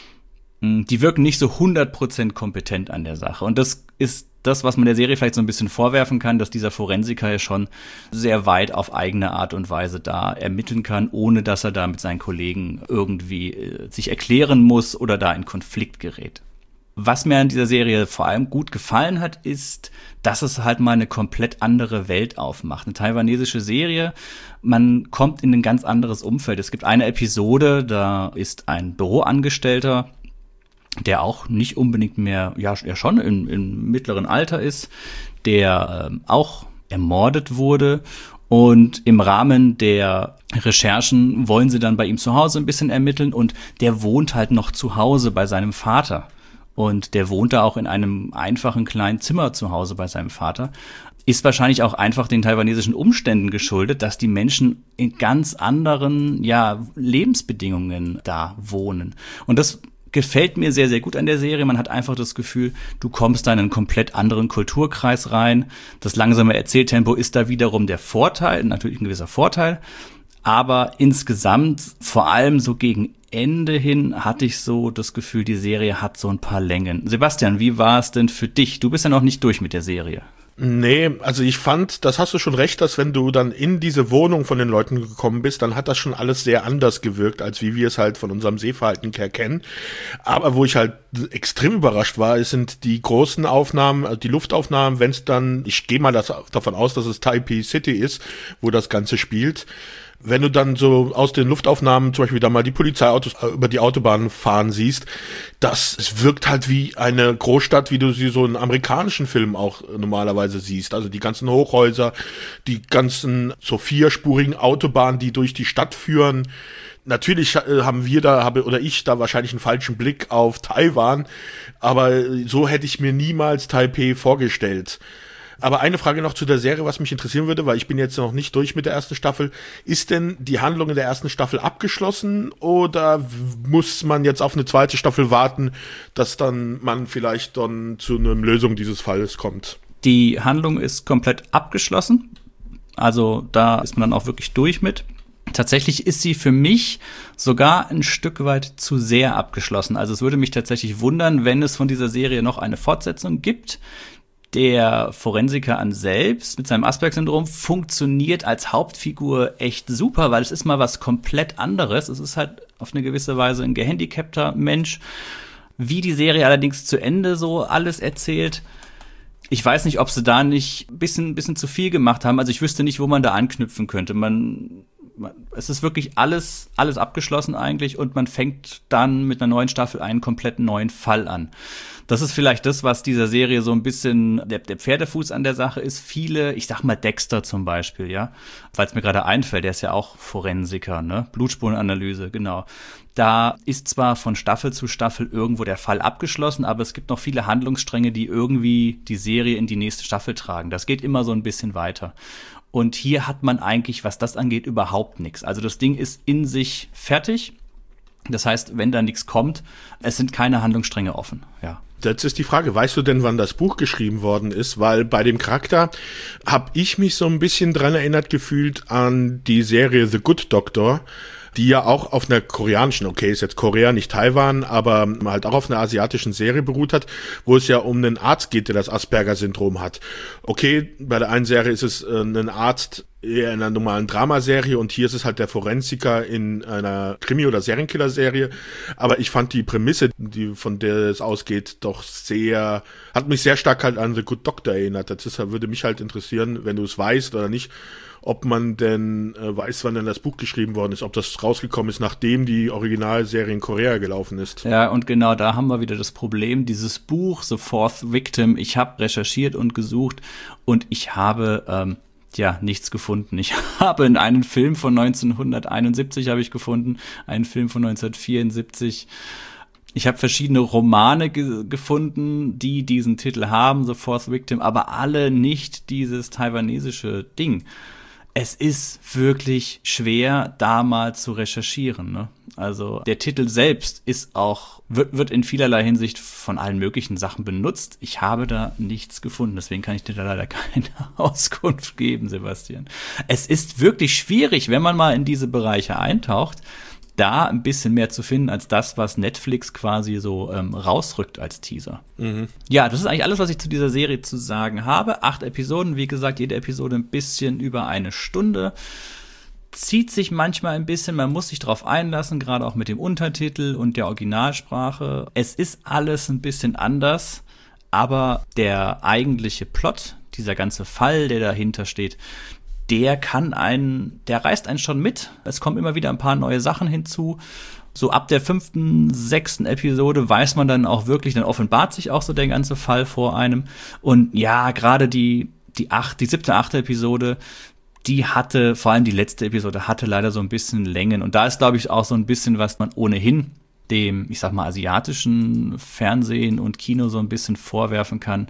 Die wirken nicht so hundert Prozent kompetent an der Sache. Und das ist das, was man der Serie vielleicht so ein bisschen vorwerfen kann, dass dieser Forensiker ja schon sehr weit auf eigene Art und Weise da ermitteln kann, ohne dass er da mit seinen Kollegen irgendwie äh, sich erklären muss oder da in Konflikt gerät. Was mir an dieser Serie vor allem gut gefallen hat, ist, dass es halt mal eine komplett andere Welt aufmacht. Eine taiwanesische Serie, man kommt in ein ganz anderes Umfeld. Es gibt eine Episode, da ist ein Büroangestellter, der auch nicht unbedingt mehr, ja, ja schon im, im mittleren Alter ist, der ähm, auch ermordet wurde. Und im Rahmen der Recherchen wollen sie dann bei ihm zu Hause ein bisschen ermitteln und der wohnt halt noch zu Hause bei seinem Vater. Und der wohnt da auch in einem einfachen kleinen Zimmer zu Hause bei seinem Vater. Ist wahrscheinlich auch einfach den taiwanesischen Umständen geschuldet, dass die Menschen in ganz anderen, ja, Lebensbedingungen da wohnen. Und das gefällt mir sehr, sehr gut an der Serie. Man hat einfach das Gefühl, du kommst da in einen komplett anderen Kulturkreis rein. Das langsame Erzähltempo ist da wiederum der Vorteil, natürlich ein gewisser Vorteil. Aber insgesamt, vor allem so gegen Ende hin, hatte ich so das Gefühl, die Serie hat so ein paar Längen. Sebastian, wie war es denn für dich? Du bist ja noch nicht durch mit der Serie. Nee, also ich fand, das hast du schon recht, dass wenn du dann in diese Wohnung von den Leuten gekommen bist, dann hat das schon alles sehr anders gewirkt, als wie wir es halt von unserem Sehverhalten her kennen. Aber wo ich halt extrem überrascht war, sind die großen Aufnahmen, die Luftaufnahmen, wenn es dann, ich gehe mal das, davon aus, dass es Taipei City ist, wo das Ganze spielt. Wenn du dann so aus den Luftaufnahmen zum Beispiel da mal die Polizeiautos über die Autobahn fahren siehst, das es wirkt halt wie eine Großstadt, wie du sie so in amerikanischen Filmen auch normalerweise siehst. Also die ganzen Hochhäuser, die ganzen so vierspurigen Autobahnen, die durch die Stadt führen. Natürlich haben wir da, habe oder ich da wahrscheinlich einen falschen Blick auf Taiwan, aber so hätte ich mir niemals Taipei vorgestellt. Aber eine Frage noch zu der Serie, was mich interessieren würde, weil ich bin jetzt noch nicht durch mit der ersten Staffel. Ist denn die Handlung in der ersten Staffel abgeschlossen oder muss man jetzt auf eine zweite Staffel warten, dass dann man vielleicht dann zu einer Lösung dieses Falles kommt? Die Handlung ist komplett abgeschlossen. Also da ist man dann auch wirklich durch mit. Tatsächlich ist sie für mich sogar ein Stück weit zu sehr abgeschlossen. Also es würde mich tatsächlich wundern, wenn es von dieser Serie noch eine Fortsetzung gibt. Der Forensiker an selbst mit seinem Asperger-Syndrom funktioniert als Hauptfigur echt super, weil es ist mal was komplett anderes. Es ist halt auf eine gewisse Weise ein gehandicapter Mensch. Wie die Serie allerdings zu Ende so alles erzählt, ich weiß nicht, ob sie da nicht ein bisschen, bisschen zu viel gemacht haben. Also ich wüsste nicht, wo man da anknüpfen könnte. Man, man, es ist wirklich alles, alles abgeschlossen eigentlich und man fängt dann mit einer neuen Staffel einen komplett neuen Fall an. Das ist vielleicht das, was dieser Serie so ein bisschen der, der Pferdefuß an der Sache ist. Viele, ich sag mal Dexter zum Beispiel, ja, weil es mir gerade einfällt, der ist ja auch Forensiker, ne, Blutspurenanalyse, genau. Da ist zwar von Staffel zu Staffel irgendwo der Fall abgeschlossen, aber es gibt noch viele Handlungsstränge, die irgendwie die Serie in die nächste Staffel tragen. Das geht immer so ein bisschen weiter. Und hier hat man eigentlich, was das angeht, überhaupt nichts. Also das Ding ist in sich fertig. Das heißt, wenn da nichts kommt, es sind keine Handlungsstränge offen, ja. Jetzt ist die Frage, weißt du denn, wann das Buch geschrieben worden ist? Weil bei dem Charakter habe ich mich so ein bisschen dran erinnert gefühlt an die Serie The Good Doctor, die ja auch auf einer koreanischen, okay, ist jetzt Korea, nicht Taiwan, aber halt auch auf einer asiatischen Serie beruht hat, wo es ja um einen Arzt geht, der das Asperger-Syndrom hat. Okay, bei der einen Serie ist es äh, ein Arzt eher in einer normalen Dramaserie und hier ist es halt der Forensiker in einer Krimi- oder Serienkiller-Serie. Aber ich fand die Prämisse, die von der es ausgeht, doch sehr, hat mich sehr stark halt an The Good Doctor erinnert. Das würde mich halt interessieren, wenn du es weißt oder nicht, ob man denn äh, weiß, wann denn das Buch geschrieben worden ist, ob das rausgekommen ist, nachdem die Originalserie in Korea gelaufen ist. Ja, und genau da haben wir wieder das Problem, dieses Buch, The Fourth Victim, ich habe recherchiert und gesucht und ich habe ähm, ja nichts gefunden. Ich habe in einen Film von neunzehnhunderteinundsiebzig habe ich gefunden, einen Film von neunzehnhundertvierundsiebzig. Ich habe verschiedene Romane ge- gefunden, die diesen Titel haben, The Fourth Victim, aber alle nicht dieses taiwanesische Ding. Es ist wirklich schwer, da mal zu recherchieren, ne? Also der Titel selbst ist auch, wird, wird in vielerlei Hinsicht von allen möglichen Sachen benutzt. Ich habe da nichts gefunden, deswegen kann ich dir da leider keine Auskunft geben, Sebastian. Es ist wirklich schwierig, wenn man mal in diese Bereiche eintaucht, da ein bisschen mehr zu finden als das, was Netflix quasi so ähm, rausrückt als Teaser. Mhm. Ja, das ist eigentlich alles, was ich zu dieser Serie zu sagen habe. Acht Episoden, wie gesagt, jede Episode ein bisschen über eine Stunde. Zieht sich manchmal ein bisschen, man muss sich drauf einlassen, gerade auch mit dem Untertitel und der Originalsprache. Es ist alles ein bisschen anders, aber der eigentliche Plot, dieser ganze Fall, der dahinter steht, der kann einen, der reißt einen schon mit. Es kommen immer wieder ein paar neue Sachen hinzu. So ab der fünften, sechsten Episode weiß man dann auch wirklich, dann offenbart sich auch so der ganze Fall vor einem. Und ja, gerade die, die acht, die siebte, achte Episode, die hatte, vor allem die letzte Episode, hatte leider so ein bisschen Längen. Und da ist, glaube ich, auch so ein bisschen, was man ohnehin dem, ich sag mal, asiatischen Fernsehen und Kino so ein bisschen vorwerfen kann.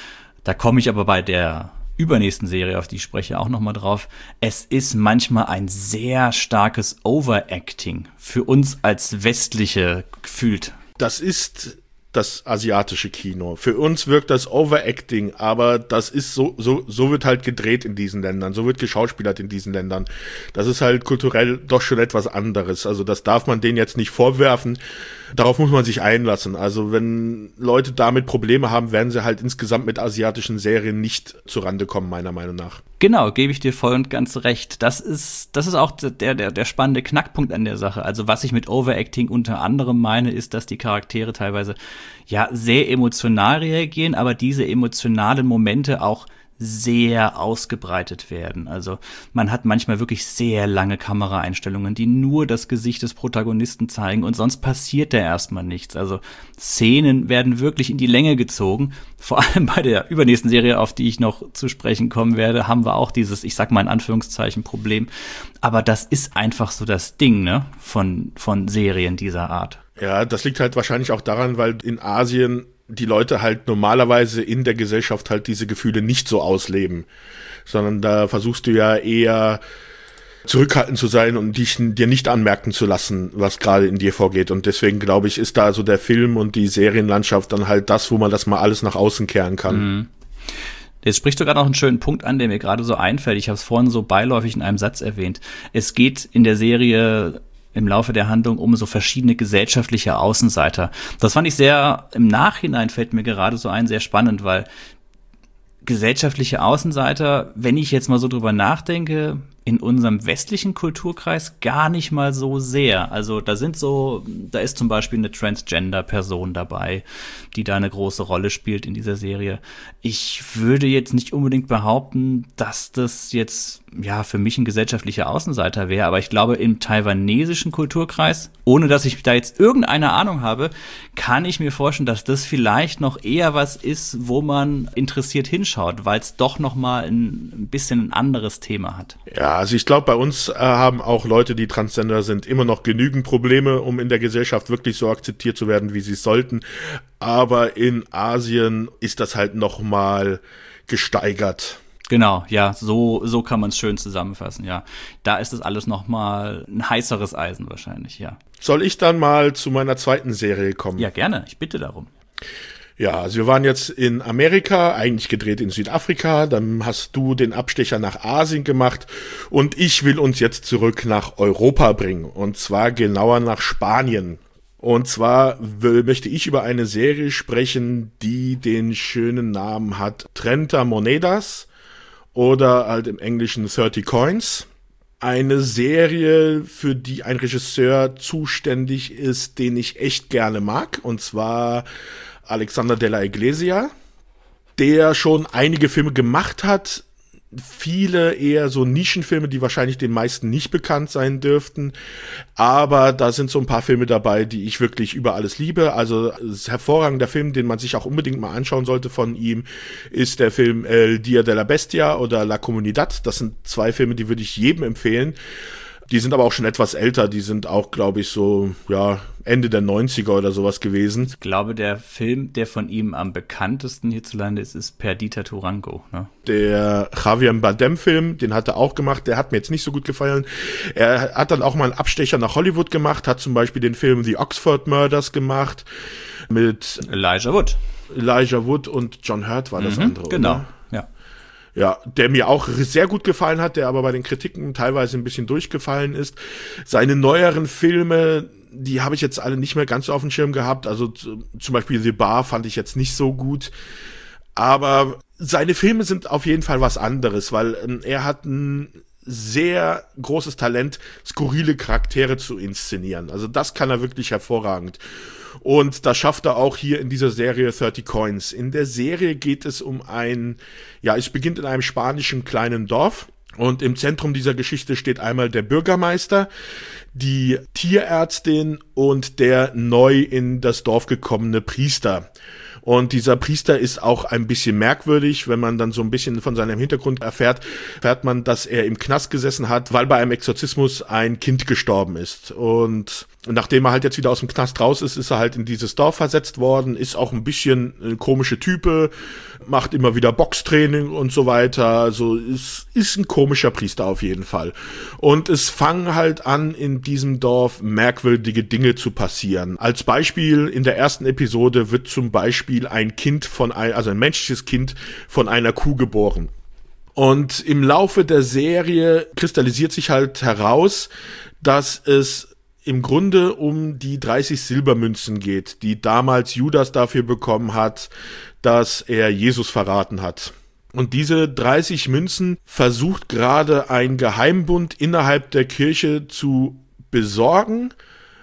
Da komme ich aber bei der übernächsten Serie, auf die ich spreche, auch noch mal drauf. Es ist manchmal ein sehr starkes Overacting für uns als Westliche gefühlt. Das ist das asiatische Kino. Für uns wirkt das Overacting, aber das ist so, so, so wird halt gedreht in diesen Ländern, so wird geschauspielert in diesen Ländern. Das ist halt kulturell doch schon etwas anderes. Also das darf man denen jetzt nicht vorwerfen. Darauf muss man sich einlassen. Also wenn Leute damit Probleme haben, werden sie halt insgesamt mit asiatischen Serien nicht zurande kommen, meiner Meinung nach. Genau, gebe ich dir voll und ganz recht. Das ist, das ist auch der, der, der spannende Knackpunkt an der Sache. Also was ich mit Overacting unter anderem meine, ist, dass die Charaktere teilweise ja sehr emotional reagieren, aber diese emotionalen Momente auch sehr ausgebreitet werden. Also man hat manchmal wirklich sehr lange Kameraeinstellungen, die nur das Gesicht des Protagonisten zeigen und sonst passiert da erstmal nichts. Also Szenen werden wirklich in die Länge gezogen. Vor allem bei der übernächsten Serie, auf die ich noch zu sprechen kommen werde, haben wir auch dieses, ich sag mal in Anführungszeichen, Problem. Aber das ist einfach so das Ding, ne, von, von Serien dieser Art. Ja, das liegt halt wahrscheinlich auch daran, weil in Asien die Leute halt normalerweise in der Gesellschaft halt diese Gefühle nicht so ausleben, sondern da versuchst du ja eher zurückhaltend zu sein und dich dir nicht anmerken zu lassen, was gerade in dir vorgeht. Und deswegen, glaube ich, ist da so der Film und die Serienlandschaft dann halt das, wo man das mal alles nach außen kehren kann. Mhm. Jetzt sprichst du gerade noch einen schönen Punkt an, der mir gerade so einfällt. Ich habe es vorhin so beiläufig in einem Satz erwähnt. Es geht in der Serie im Laufe der Handlung um so verschiedene gesellschaftliche Außenseiter. Das fand ich sehr, im Nachhinein fällt mir gerade so ein, sehr spannend, weil gesellschaftliche Außenseiter, wenn ich jetzt mal so drüber nachdenke, in unserem westlichen Kulturkreis gar nicht mal so sehr. Also da sind so, da ist zum Beispiel eine Transgender-Person dabei, die da eine große Rolle spielt in dieser Serie. Ich würde jetzt nicht unbedingt behaupten, dass das jetzt ja für mich ein gesellschaftlicher Außenseiter wäre, aber ich glaube, im taiwanesischen Kulturkreis, ohne dass ich da jetzt irgendeine Ahnung habe, kann ich mir vorstellen, dass das vielleicht noch eher was ist, wo man interessiert hinschaut, weil es doch noch mal ein, ein bisschen ein anderes Thema hat. Ja, also ich glaube, bei uns äh, haben auch Leute, die Transgender sind, immer noch genügend Probleme, um in der Gesellschaft wirklich so akzeptiert zu werden, wie sie es sollten. Aber in Asien ist das halt noch mal gesteigert. Genau, ja, so so kann man es schön zusammenfassen, ja. Da ist das alles noch mal ein heißeres Eisen wahrscheinlich, ja. Soll ich dann mal zu meiner zweiten Serie kommen? Ja, gerne, ich bitte darum. Ja, also wir waren jetzt in Amerika, eigentlich gedreht in Südafrika, dann hast du den Abstecher nach Asien gemacht und ich will uns jetzt zurück nach Europa bringen, und zwar genauer nach Spanien. Und zwar möchte ich über eine Serie sprechen, die den schönen Namen hat Treinta Monedas oder halt im Englischen dreißig Coins. Eine Serie, für die ein Regisseur zuständig ist, den ich echt gerne mag, und zwar Alexander de la Iglesia, der schon einige Filme gemacht hat, viele eher so Nischenfilme, die wahrscheinlich den meisten nicht bekannt sein dürften, aber da sind so ein paar Filme dabei, die ich wirklich über alles liebe. Also ein hervorragender Film, den man sich auch unbedingt mal anschauen sollte von ihm, ist der Film El Dia de la Bestia oder La Comunidad. Das sind zwei Filme, die würde ich jedem empfehlen. Die sind aber auch schon etwas älter, die sind auch, glaube ich, so, ja, Ende der neunziger oder sowas gewesen. Ich glaube, der Film, der von ihm am bekanntesten hierzulande ist, ist Perdita Turango, ne? Der Javier Bardem-Film, den hat er auch gemacht, der hat mir jetzt nicht so gut gefallen. Er hat dann auch mal einen Abstecher nach Hollywood gemacht, hat zum Beispiel den Film The Oxford Murders gemacht mit Elijah Wood. Elijah Wood und John Hurt war das mhm, andere, genau, oder? Ja. Ja, der mir auch sehr gut gefallen hat, der aber bei den Kritiken teilweise ein bisschen durchgefallen ist. Seine neueren Filme, die habe ich jetzt alle nicht mehr ganz so auf dem Schirm gehabt. Also zum Beispiel The Bar fand ich jetzt nicht so gut. Aber seine Filme sind auf jeden Fall was anderes, weil ähm, er hat ein sehr großes Talent, skurrile Charaktere zu inszenieren. Also das kann er wirklich hervorragend. Und das schafft er auch hier in dieser Serie dreißig Coins. In der Serie geht es um ein, ja, es beginnt in einem spanischen kleinen Dorf. Und im Zentrum dieser Geschichte steht einmal der Bürgermeister, die Tierärztin und der neu in das Dorf gekommene Priester. Und dieser Priester ist auch ein bisschen merkwürdig. Wenn man dann so ein bisschen von seinem Hintergrund erfährt, erfährt man, dass er im Knast gesessen hat, weil bei einem Exorzismus ein Kind gestorben ist. Und nachdem er halt jetzt wieder aus dem Knast raus ist, ist er halt in dieses Dorf versetzt worden, ist auch ein bisschen eine komische Type, macht immer wieder Boxtraining und so weiter. Also ist, ist ein komischer Priester auf jeden Fall. Und es fangen halt an, in diesem Dorf merkwürdige Dinge zu passieren. Als Beispiel, in der ersten Episode wird zum Beispiel ein Kind von ein, also ein menschliches Kind von einer Kuh geboren. Und im Laufe der Serie kristallisiert sich halt heraus, dass es im Grunde um die dreißig Silbermünzen geht, die damals Judas dafür bekommen hat, dass er Jesus verraten hat. Und diese dreißig Münzen versucht gerade ein Geheimbund innerhalb der Kirche zu besorgen,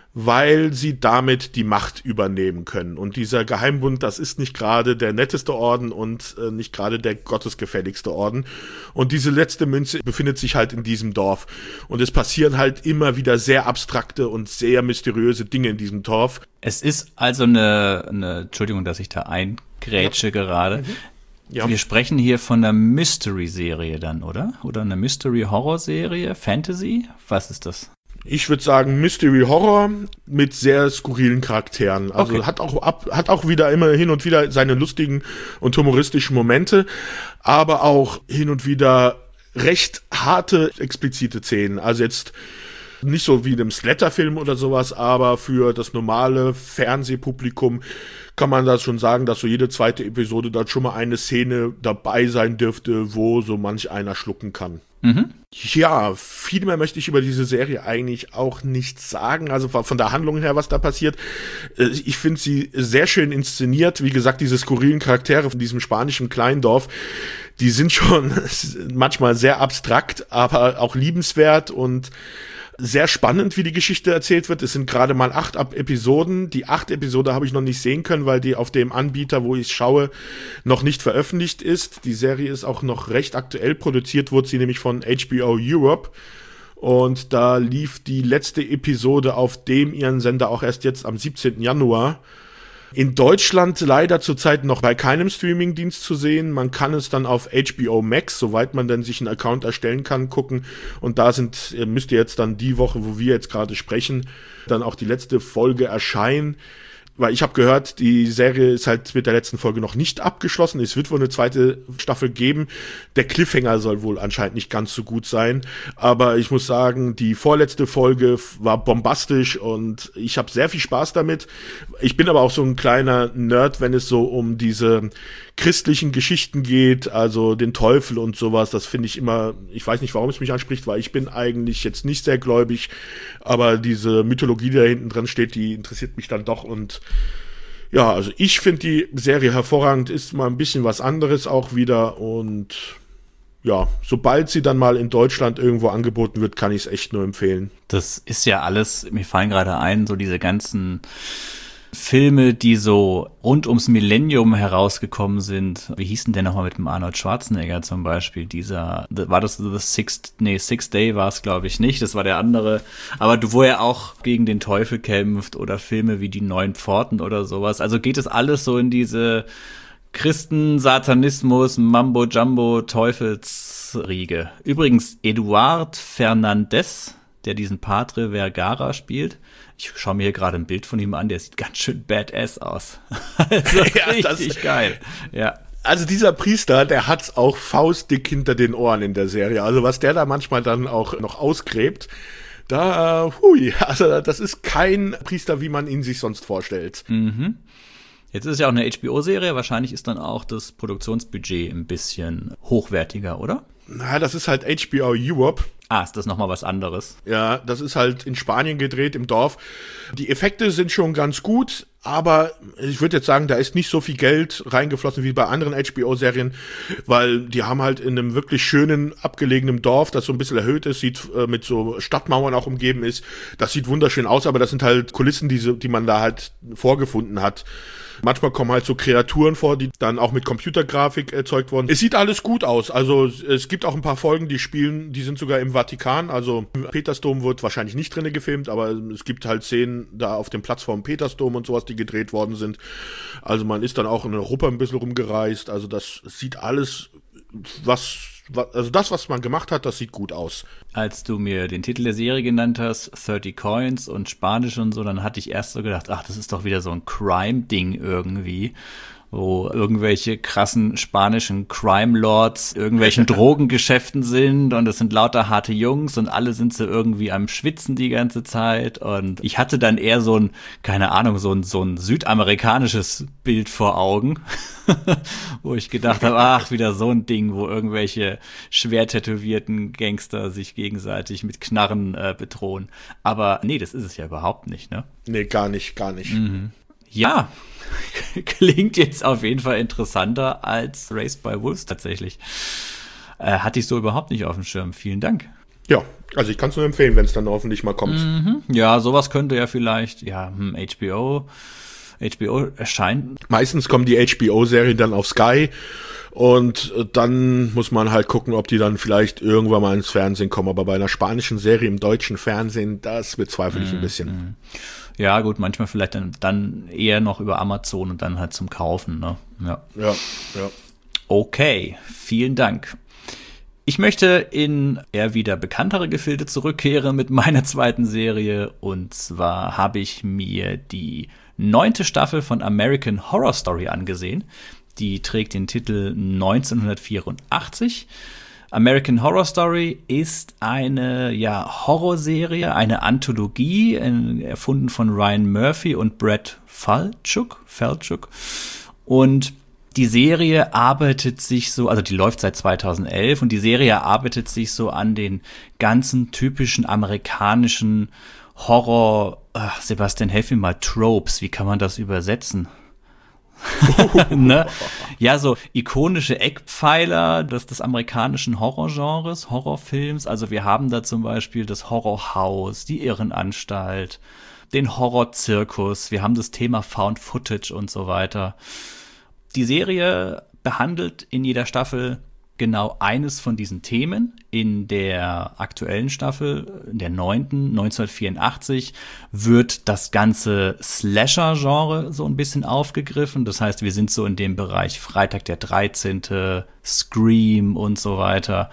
weil sie damit die Macht übernehmen können. Und dieser Geheimbund, das ist nicht gerade der netteste Orden und äh, nicht gerade der gottesgefälligste Orden. Und diese letzte Münze befindet sich halt in diesem Dorf. Und es passieren halt immer wieder sehr abstrakte und sehr mysteriöse Dinge in diesem Dorf. Es ist also eine, eine Entschuldigung, dass ich da eingrätsche ja. gerade. Mhm. Ja. Wir sprechen hier von einer Mystery-Serie dann, oder? Oder eine Mystery-Horror-Serie? Fantasy? Was ist das? Ich würde sagen Mystery Horror mit sehr skurrilen Charakteren. Also okay. hat auch ab, hat auch wieder immer hin und wieder seine lustigen und humoristischen Momente, aber auch hin und wieder recht harte, explizite Szenen. Also jetzt nicht so wie in einem Splatter-Film oder sowas, aber für das normale Fernsehpublikum kann man das schon sagen, dass so jede zweite Episode da schon mal eine Szene dabei sein dürfte, wo so manch einer schlucken kann. Mhm. Ja, viel mehr möchte ich über diese Serie eigentlich auch nicht sagen, also von der Handlung her, was da passiert. Ich finde sie sehr schön inszeniert. Wie gesagt, diese skurrilen Charaktere von diesem spanischen Kleindorf, die sind schon manchmal sehr abstrakt, aber auch liebenswert und sehr spannend, wie die Geschichte erzählt wird. Es sind gerade mal acht Episoden. Die acht Episode habe ich noch nicht sehen können, weil die auf dem Anbieter, wo ich schaue, noch nicht veröffentlicht ist. Die Serie ist auch noch recht aktuell. Produziert wurde sie nämlich von H B O Europe. Und da lief die letzte Episode auf dem ihren Sender auch erst jetzt am siebzehnten Januar. In Deutschland leider zurzeit noch bei keinem Streamingdienst zu sehen. Man kann es dann auf H B O Max, soweit man dann sich einen Account erstellen kann, gucken. Und da sind, müsste jetzt dann die Woche, wo wir jetzt gerade sprechen, dann auch die letzte Folge erscheinen. Weil ich habe gehört, die Serie ist halt mit der letzten Folge noch nicht abgeschlossen. Es wird wohl eine zweite Staffel geben. Der Cliffhanger soll wohl anscheinend nicht ganz so gut sein. Aber ich muss sagen, die vorletzte Folge war bombastisch und ich habe sehr viel Spaß damit. Ich bin aber auch so ein kleiner Nerd, wenn es so um diese christlichen Geschichten geht, also den Teufel und sowas. Das finde ich immer, ich weiß nicht, warum es mich anspricht, weil ich bin eigentlich jetzt nicht sehr gläubig, aber diese Mythologie, die da hinten dran steht, die interessiert mich dann doch. Und ja, also ich finde die Serie hervorragend, ist mal ein bisschen was anderes auch wieder. Und ja, sobald sie dann mal in Deutschland irgendwo angeboten wird, kann ich es echt nur empfehlen. Das ist ja alles, mir fallen gerade ein, so diese ganzen Filme, die so rund ums Millennium herausgekommen sind. Wie hießen denn nochmal mit dem Arnold Schwarzenegger zum Beispiel? Dieser, war das The Sixth, nee, Sixth Day war es, glaube ich, nicht. Das war der andere. Aber du, wo er auch gegen den Teufel kämpft oder Filme wie Die Neun Pforten oder sowas. Also geht es alles so in diese Christen, Satanismus, Mambo Jumbo, Teufelsriege. Übrigens, Eduard Fernandez, der diesen Padre Vergara spielt. Ich schaue mir hier gerade ein Bild von ihm an, der sieht ganz schön badass aus. Also ja, richtig das, geil. Ja. Also dieser Priester, der hat's auch faustdick hinter den Ohren in der Serie. Also was der da manchmal dann auch noch ausgräbt, da, hui, also das ist kein Priester, wie man ihn sich sonst vorstellt. Mhm. Jetzt ist es ja auch eine H B O-Serie, wahrscheinlich ist dann auch das Produktionsbudget ein bisschen hochwertiger, oder? Na, das ist halt H B O Europe. Ah, ist das nochmal was anderes? Ja, das ist halt in Spanien gedreht, im Dorf. Die Effekte sind schon ganz gut, aber ich würde jetzt sagen, da ist nicht so viel Geld reingeflossen wie bei anderen H B O-Serien, weil die haben halt in einem wirklich schönen, abgelegenen Dorf, das so ein bisschen erhöht ist, sieht äh, mit so Stadtmauern auch umgeben ist. Das sieht wunderschön aus, aber das sind halt Kulissen, die, die man da halt vorgefunden hat. Manchmal kommen halt so Kreaturen vor, die dann auch mit Computergrafik erzeugt wurden. Es sieht alles gut aus. Also es gibt auch ein paar Folgen, die spielen, die sind sogar im Vatikan. Also Petersdom wird wahrscheinlich nicht drinne gefilmt, aber es gibt halt Szenen da auf dem Platz vom Petersdom und sowas, die gedreht worden sind. Also man ist dann auch in Europa ein bisschen rumgereist. Also das sieht alles, was, was also das, was man gemacht hat, das sieht gut aus. Als du mir den Titel der Serie genannt hast, thirty Coins und Spanisch und so, dann hatte ich erst so gedacht, ach, das ist doch wieder so ein Crime-Ding irgendwie, wo irgendwelche krassen spanischen Crime-Lords irgendwelchen Drogengeschäften sind und es sind lauter harte Jungs und alle sind so irgendwie am Schwitzen die ganze Zeit und ich hatte dann eher so ein, keine Ahnung, so ein, so ein südamerikanisches Bild vor Augen, wo ich gedacht habe, ach, wieder so ein Ding, wo irgendwelche schwer tätowierten Gangster sich gegenseitig mit Knarren äh, bedrohen. Aber nee, das ist es ja überhaupt nicht, ne? Nee, gar nicht, gar nicht. Mhm. Ja, klingt jetzt auf jeden Fall interessanter als Raised by Wolves tatsächlich. Äh, hatte ich so überhaupt nicht auf dem Schirm. Vielen Dank. Ja, also ich kann es nur empfehlen, wenn es dann hoffentlich mal kommt. Mhm. Ja, sowas könnte ja vielleicht, ja, hm, H B O, H B O erscheint. Meistens kommen die H B O-Serien dann auf Sky und dann muss man halt gucken, ob die dann vielleicht irgendwann mal ins Fernsehen kommen. Aber bei einer spanischen Serie im deutschen Fernsehen, das bezweifle ich ein bisschen. Mhm. Ja, gut, manchmal vielleicht dann, dann eher noch über Amazon und dann halt zum Kaufen, ne? Ja. Ja, ja. Okay, vielen Dank. Ich möchte in eher wieder bekanntere Gefilde zurückkehren mit meiner zweiten Serie. Und zwar habe ich mir die neunte Staffel von American Horror Story angesehen. Die trägt den Titel neunzehnhundertvierundachtzig. American Horror Story ist eine ja, Horrorserie, eine Anthologie, äh, erfunden von Ryan Murphy und Brett Falchuk. Falchuk. Und die Serie arbeitet sich so, also die läuft seit zweitausendelf und die Serie arbeitet sich so an den ganzen typischen amerikanischen Horror, ach, Sebastian, helf mir mal, Tropes, wie kann man das übersetzen? ne? Ja, so ikonische Eckpfeiler des, des amerikanischen Horrorgenres, Horrorfilms. Also wir haben da zum Beispiel das Horrorhaus, die Irrenanstalt, den Horrorzirkus, wir haben das Thema Found Footage und so weiter. Die Serie behandelt in jeder Staffel genau eines von diesen Themen. In der aktuellen Staffel, in der neunten, neunzehnhundertvierundachtzig, wird das ganze Slasher-Genre so ein bisschen aufgegriffen. Das heißt, wir sind so in dem Bereich Freitag der dreizehnte, Scream und so weiter.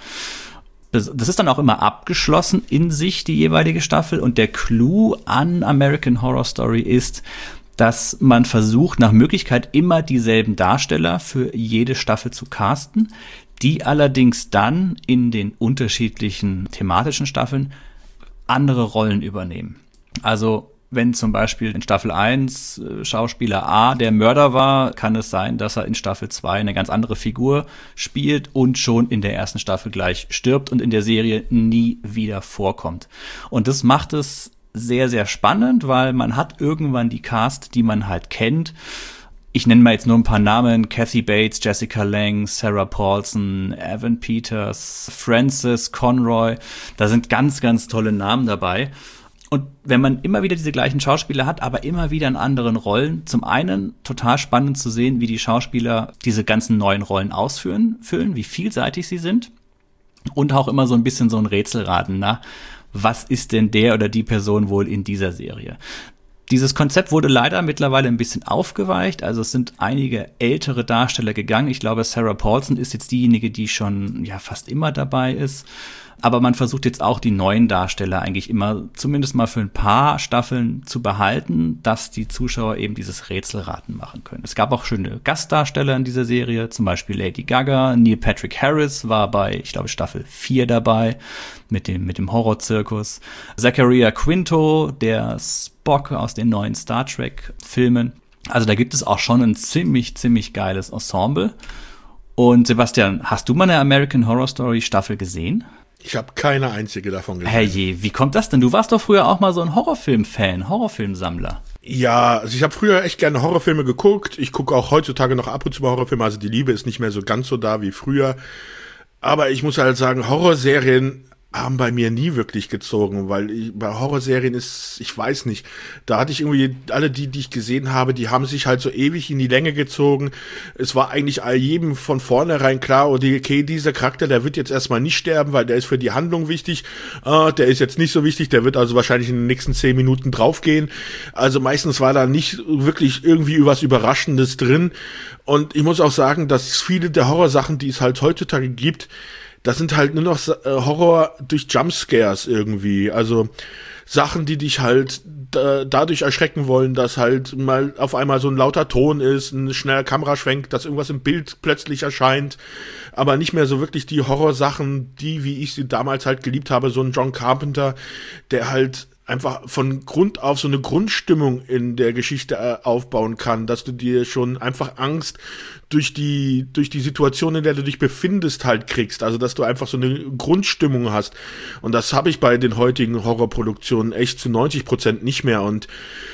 Das ist dann auch immer abgeschlossen in sich, die jeweilige Staffel. Und der Clou an American Horror Story ist, dass man versucht, nach Möglichkeit immer dieselben Darsteller für jede Staffel zu casten, die allerdings dann in den unterschiedlichen thematischen Staffeln andere Rollen übernehmen. Also wenn zum Beispiel in Staffel eins äh, Schauspieler A der Mörder war, kann es sein, dass er in Staffel zwei eine ganz andere Figur spielt und schon in der ersten Staffel gleich stirbt und in der Serie nie wieder vorkommt. Und das macht es sehr, sehr spannend, weil man hat irgendwann die Cast, die man halt kennt. Ich nenne mal jetzt nur ein paar Namen: Kathy Bates, Jessica Lange, Sarah Paulson, Evan Peters, Frances Conroy. Da sind ganz, ganz tolle Namen dabei. Und wenn man immer wieder diese gleichen Schauspieler hat, aber immer wieder in anderen Rollen, zum einen total spannend zu sehen, wie die Schauspieler diese ganzen neuen Rollen ausführen, füllen, wie vielseitig sie sind. Und auch immer so ein bisschen so ein Rätselraten, na, was ist denn der oder die Person wohl in dieser Serie? Dieses Konzept wurde leider mittlerweile ein bisschen aufgeweicht. Also es sind einige ältere Darsteller gegangen. Ich glaube, Sarah Paulson ist jetzt diejenige, die schon ja fast immer dabei ist. Aber man versucht jetzt auch die neuen Darsteller eigentlich immer zumindest mal für ein paar Staffeln zu behalten, dass die Zuschauer eben dieses Rätselraten machen können. Es gab auch schöne Gastdarsteller in dieser Serie, zum Beispiel Lady Gaga. Neil Patrick Harris war bei, ich glaube, Staffel vier dabei mit dem, mit dem Horrorzirkus. Zachariah Quinto, der Spock aus den neuen Star Trek-Filmen. Also da gibt es auch schon ein ziemlich, ziemlich geiles Ensemble. Und Sebastian, hast du mal eine American Horror Story Staffel gesehen? Ich habe keine einzige davon gesehen. Herrje, wie kommt das denn? Du warst doch früher auch mal so ein Horrorfilm-Fan, Horrorfilmsammler. Ja, also ich habe früher echt gerne Horrorfilme geguckt. Ich gucke auch heutzutage noch ab und zu mal Horrorfilme. Also die Liebe ist nicht mehr so ganz so da wie früher. Aber ich muss halt sagen, Horrorserien haben bei mir nie wirklich gezogen, weil ich, bei Horrorserien ist, ich weiß nicht, da hatte ich irgendwie, alle die, die ich gesehen habe, die haben sich halt so ewig in die Länge gezogen. Es war eigentlich all jedem von vornherein klar, okay, dieser Charakter, der wird jetzt erstmal nicht sterben, weil der ist für die Handlung wichtig. Ah, der ist jetzt nicht so wichtig, der wird also wahrscheinlich in den nächsten zehn Minuten draufgehen. Also meistens war da nicht wirklich irgendwie was Überraschendes drin. Und ich muss auch sagen, dass viele der Horrorsachen, die es halt heutzutage gibt, das sind halt nur noch äh, Horror durch Jumpscares irgendwie. Also Sachen, die dich halt da, dadurch erschrecken wollen, dass halt mal auf einmal so ein lauter Ton ist, ein schneller Kameraschwenk, dass irgendwas im Bild plötzlich erscheint. Aber nicht mehr so wirklich die Horrorsachen, die, wie ich sie damals halt geliebt habe, so ein John Carpenter, der halt einfach von Grund auf so eine Grundstimmung in der Geschichte äh, aufbauen kann, dass du dir schon einfach Angst durch die durch die Situation, in der du dich befindest, halt kriegst. Also, dass du einfach so eine Grundstimmung hast. Und das habe ich bei den heutigen Horrorproduktionen echt zu neunzig Prozent nicht mehr. Und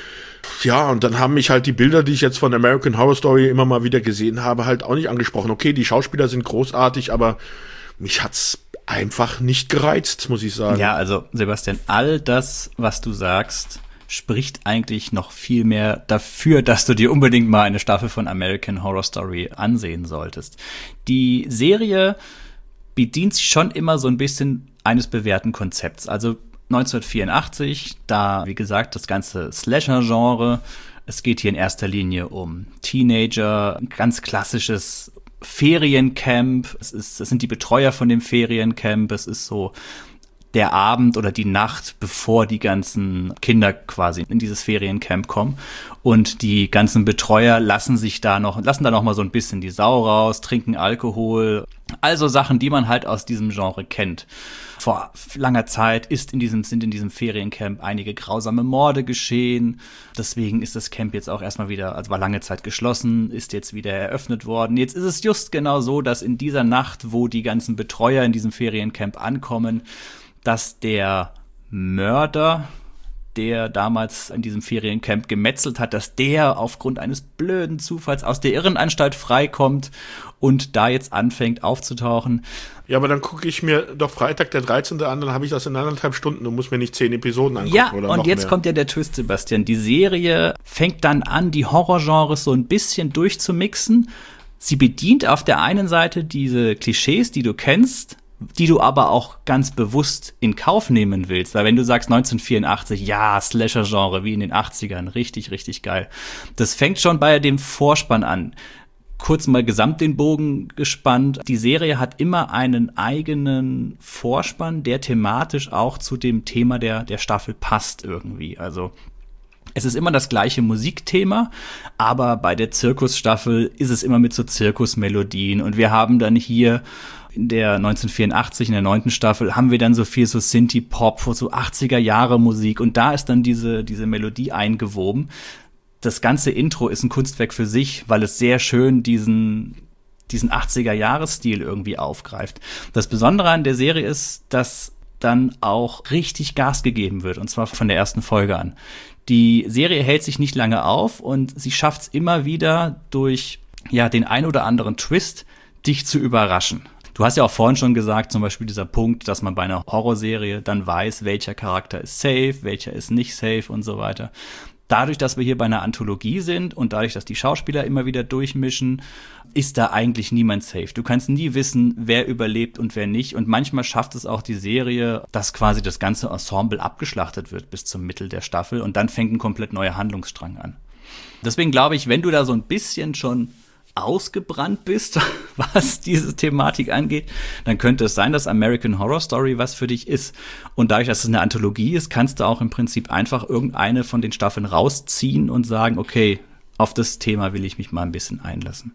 ja, und dann haben mich halt die Bilder, die ich jetzt von American Horror Story immer mal wieder gesehen habe, halt auch nicht angesprochen. Okay, die Schauspieler sind großartig, aber mich hat's einfach nicht gereizt, muss ich sagen. Ja, also Sebastian, all das, was du sagst, spricht eigentlich noch viel mehr dafür, dass du dir unbedingt mal eine Staffel von American Horror Story ansehen solltest. Die Serie bedient sich schon immer so ein bisschen eines bewährten Konzepts. Also neunzehnhundertvierundachtzig, da, wie gesagt, das ganze Slasher-Genre. Es geht hier in erster Linie um Teenager, ein ganz klassisches Feriencamp, es ist, es sind die Betreuer von dem Feriencamp, es ist so der Abend oder die Nacht, bevor die ganzen Kinder quasi in dieses Feriencamp kommen. Und die ganzen Betreuer lassen sich da noch, lassen da noch mal so ein bisschen die Sau raus, trinken Alkohol. Also Sachen, die man halt aus diesem Genre kennt. Vor langer Zeit ist in diesem, sind in diesem Feriencamp einige grausame Morde geschehen. Deswegen ist das Camp jetzt auch erstmal wieder, also war lange Zeit geschlossen, ist jetzt wieder eröffnet worden. Jetzt ist es just genau so, dass in dieser Nacht, wo die ganzen Betreuer in diesem Feriencamp ankommen, dass der Mörder, der damals in diesem Feriencamp gemetzelt hat, dass der aufgrund eines blöden Zufalls aus der Irrenanstalt freikommt und da jetzt anfängt aufzutauchen. Ja, aber dann gucke ich mir doch Freitag der dreizehnte an, dann habe ich das in anderthalb Stunden und muss mir nicht zehn Episoden angucken. Ja, oder und noch jetzt mehr. kommt ja der Twist, Sebastian. Die Serie fängt dann an, die Horrorgenres so ein bisschen durchzumixen. Sie bedient auf der einen Seite diese Klischees, die du kennst, die du aber auch ganz bewusst in Kauf nehmen willst. Weil wenn du sagst neunzehnhundertvierundachtzig, ja, Slasher-Genre wie in den achtzigern, richtig, richtig geil. Das fängt schon bei dem Vorspann an. Kurz mal gesamt den Bogen gespannt. Die Serie hat immer einen eigenen Vorspann, der thematisch auch zu dem Thema der, der Staffel passt irgendwie. Also es ist immer das gleiche Musikthema, aber bei der Zirkusstaffel ist es immer mit so Zirkusmelodien. Und wir haben dann hier in der neunzehnhundertvierundachtzig, in der neunten Staffel, haben wir dann so viel so Synthie-Pop, so achtziger-Jahre-Musik. Und da ist dann diese, diese Melodie eingewoben. Das ganze Intro ist ein Kunstwerk für sich, weil es sehr schön diesen, diesen achtziger-Jahres-Stil irgendwie aufgreift. Das Besondere an der Serie ist, dass dann auch richtig Gas gegeben wird, und zwar von der ersten Folge an. Die Serie hält sich nicht lange auf und sie schafft es immer wieder durch, ja, den ein oder anderen Twist, dich zu überraschen. Du hast ja auch vorhin schon gesagt, zum Beispiel dieser Punkt, dass man bei einer Horrorserie dann weiß, welcher Charakter ist safe, welcher ist nicht safe und so weiter. Dadurch, dass wir hier bei einer Anthologie sind und dadurch, dass die Schauspieler immer wieder durchmischen, ist da eigentlich niemand safe. Du kannst nie wissen, wer überlebt und wer nicht. Und manchmal schafft es auch die Serie, dass quasi das ganze Ensemble abgeschlachtet wird bis zum Mittel der Staffel. Und dann fängt ein komplett neuer Handlungsstrang an. Deswegen glaube ich, wenn du da so ein bisschen schon ausgebrannt bist, was diese Thematik angeht, dann könnte es sein, dass American Horror Story was für dich ist. Und dadurch, dass es eine Anthologie ist, kannst du auch im Prinzip einfach irgendeine von den Staffeln rausziehen und sagen, okay, auf das Thema will ich mich mal ein bisschen einlassen.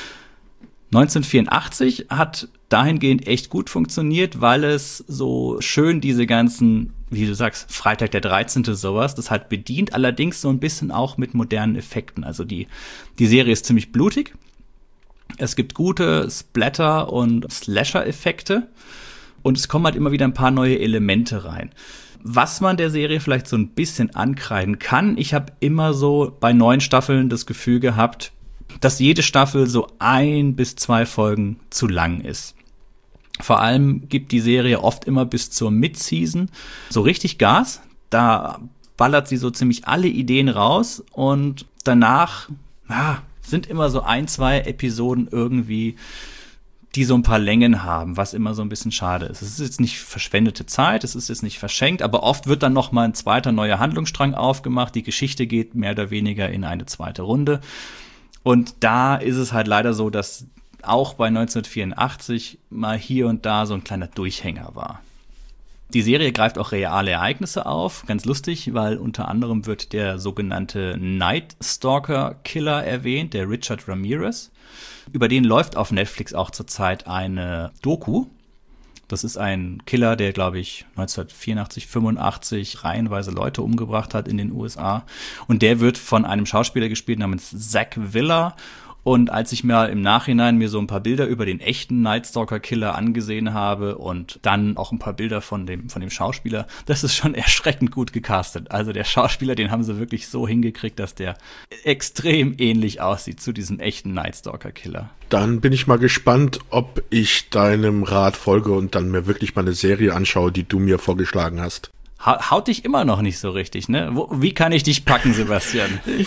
neunzehnhundertvierundachtzig hat dahingehend echt gut funktioniert, weil es so schön diese ganzen, wie du sagst, Freitag der dreizehnte sowas, das hat bedient, allerdings so ein bisschen auch mit modernen Effekten. Also die, die Serie ist ziemlich blutig. Es gibt gute Splatter- und Slasher-Effekte und es kommen halt immer wieder ein paar neue Elemente rein. Was man der Serie vielleicht so ein bisschen ankreiden kann, ich habe immer so bei neuen Staffeln das Gefühl gehabt, dass jede Staffel so ein bis zwei Folgen zu lang ist. Vor allem gibt die Serie oft immer bis zur Mid-Season so richtig Gas. Da ballert sie so ziemlich alle Ideen raus und danach ja, sind immer so ein, zwei Episoden irgendwie, die so ein paar Längen haben, was immer so ein bisschen schade ist. Es ist jetzt nicht verschwendete Zeit, es ist jetzt nicht verschenkt, aber oft wird dann noch mal ein zweiter neuer Handlungsstrang aufgemacht. Die Geschichte geht mehr oder weniger in eine zweite Runde. Und da ist es halt leider so, dass auch bei neunzehnhundertvierundachtzig mal hier und da so ein kleiner Durchhänger war. Die Serie greift auch reale Ereignisse auf, ganz lustig, weil unter anderem wird der sogenannte Night Stalker Killer erwähnt, der Richard Ramirez. Über den läuft auf Netflix auch zurzeit eine Doku. Das ist ein Killer, der, glaube ich, neunzehnhundertvierundachtzig, fünfundachtzig reihenweise Leute umgebracht hat in den U S A. Und der wird von einem Schauspieler gespielt namens Zach Willer. Und als ich mir im Nachhinein mir so ein paar Bilder über den echten Night Stalker Killer angesehen habe und dann auch ein paar Bilder von dem, von dem Schauspieler, das ist schon erschreckend gut gecastet. Also der Schauspieler, den haben sie wirklich so hingekriegt, dass der extrem ähnlich aussieht zu diesem echten Night Stalker Killer. Dann bin ich mal gespannt, ob ich deinem Rat folge und dann mir wirklich mal eine Serie anschaue, die du mir vorgeschlagen hast. Haut dich immer noch nicht so richtig, ne? Wo, wie kann ich dich packen, Sebastian?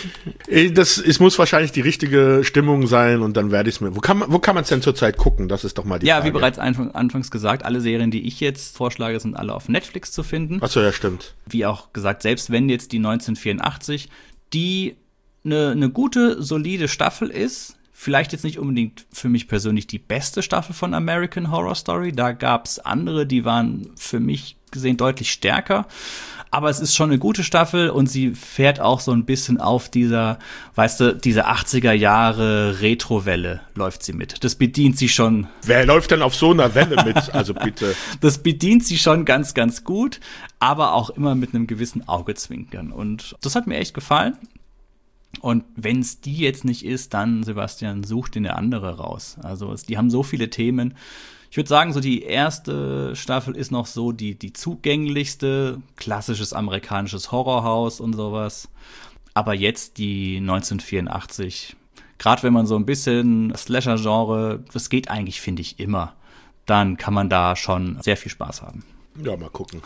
Das, es muss wahrscheinlich die richtige Stimmung sein und dann werde ich es mir. Wo kann man, wo kann man es denn zurzeit gucken? Das ist doch mal die ja, Frage. Ja, wie bereits anfang, anfangs gesagt, alle Serien, die ich jetzt vorschlage, sind alle auf Netflix zu finden. Ach so, ja, stimmt. Wie auch gesagt, selbst wenn jetzt die neunzehnhundertvierundachtzig, die eine, eine gute, solide Staffel ist, vielleicht jetzt nicht unbedingt für mich persönlich die beste Staffel von American Horror Story. Da gab's andere, die waren für mich gesehen deutlich stärker. Aber es ist schon eine gute Staffel und sie fährt auch so ein bisschen auf dieser, weißt du, diese achtziger Jahre Retro-Welle läuft sie mit. Das bedient sie schon. Wer läuft denn auf so einer Welle mit? Also bitte. Das bedient sie schon ganz, ganz gut, aber auch immer mit einem gewissen Augezwinkern. Und das hat mir echt gefallen. Und wenn es die jetzt nicht ist, dann, Sebastian, such dir eine andere raus. Also es, die haben so viele Themen. Ich würde sagen, so die erste Staffel ist noch so die, die zugänglichste, klassisches amerikanisches Horrorhaus und sowas. Aber jetzt die neunzehnhundertvierundachtzig, gerade wenn man so ein bisschen Slasher-Genre, das geht eigentlich, finde ich, immer, dann kann man da schon sehr viel Spaß haben. Ja, mal gucken.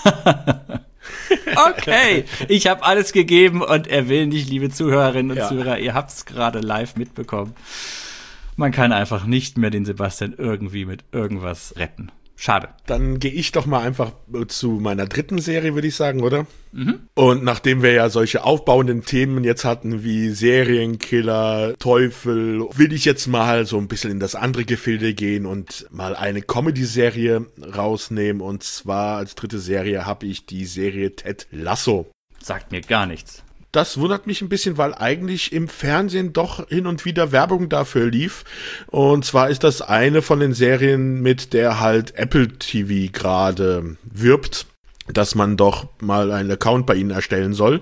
Okay, ich habe alles gegeben und er will nicht, liebe Zuhörerinnen und ja. Zuhörer, ihr habt es gerade live mitbekommen. Man kann einfach nicht mehr den Sebastian irgendwie mit irgendwas retten. Schade. Dann gehe ich doch mal einfach zu meiner dritten Serie, würde ich sagen, oder? Mhm. Und nachdem wir ja solche aufbauenden Themen jetzt hatten, wie Serienkiller, Teufel, will ich jetzt mal so ein bisschen in das andere Gefilde gehen und mal eine Comedy-Serie rausnehmen. Und zwar als dritte Serie habe ich die Serie Ted Lasso. Sagt mir gar nichts. Das wundert mich ein bisschen, weil eigentlich im Fernsehen doch hin und wieder Werbung dafür lief. Und zwar ist das eine von den Serien, mit der halt Apple T V gerade wirbt, dass man doch mal einen Account bei ihnen erstellen soll.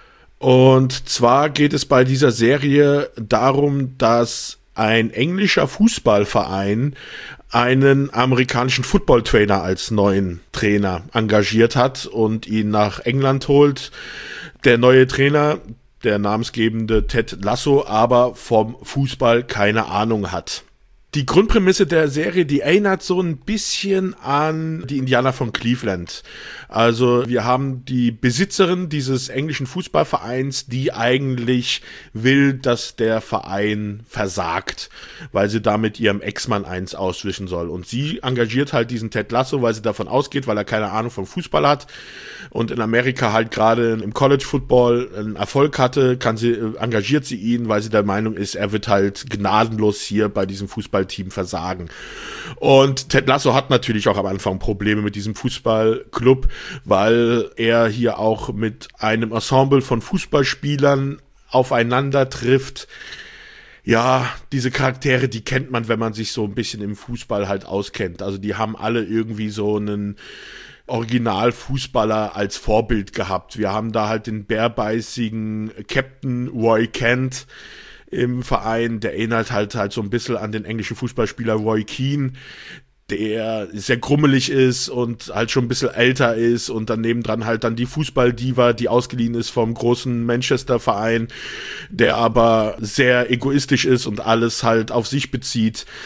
Und zwar geht es bei dieser Serie darum, dass ein englischer Fußballverein einen amerikanischen Football-Trainer als neuen Trainer engagiert hat und ihn nach England holt. Der neue Trainer, der namensgebende Ted Lasso, aber vom Fußball keine Ahnung hat. Die Grundprämisse der Serie, die erinnert so ein bisschen an die Indianer von Cleveland. Also wir haben die Besitzerin dieses englischen Fußballvereins, die eigentlich will, dass der Verein versagt, weil sie damit ihrem Ex-Mann eins auswischen soll. Und sie engagiert halt diesen Ted Lasso, weil sie davon ausgeht, weil er keine Ahnung vom Fußball hat und in Amerika halt gerade im College Football einen Erfolg hatte, kann sie, engagiert sie ihn, weil sie der Meinung ist, er wird halt gnadenlos hier bei diesem Fußballteam versagen. Und Ted Lasso hat natürlich auch am Anfang Probleme mit diesem Fußballclub, weil er hier auch mit einem Ensemble von Fußballspielern aufeinander trifft. Ja, diese Charaktere, die kennt man, wenn man sich so ein bisschen im Fußball halt auskennt. Also die haben alle irgendwie so einen Originalfußballer als Vorbild gehabt. Wir haben da halt den bärbeißigen Captain Roy Kent im Verein, der erinnert halt halt so ein bisschen an den englischen Fußballspieler Roy Keane, der sehr grummelig ist und halt schon ein bisschen älter ist, und dann nebendran halt dann die Fußballdiva, die ausgeliehen ist vom großen Manchester-Verein, der aber sehr egoistisch ist und alles halt auf sich bezieht.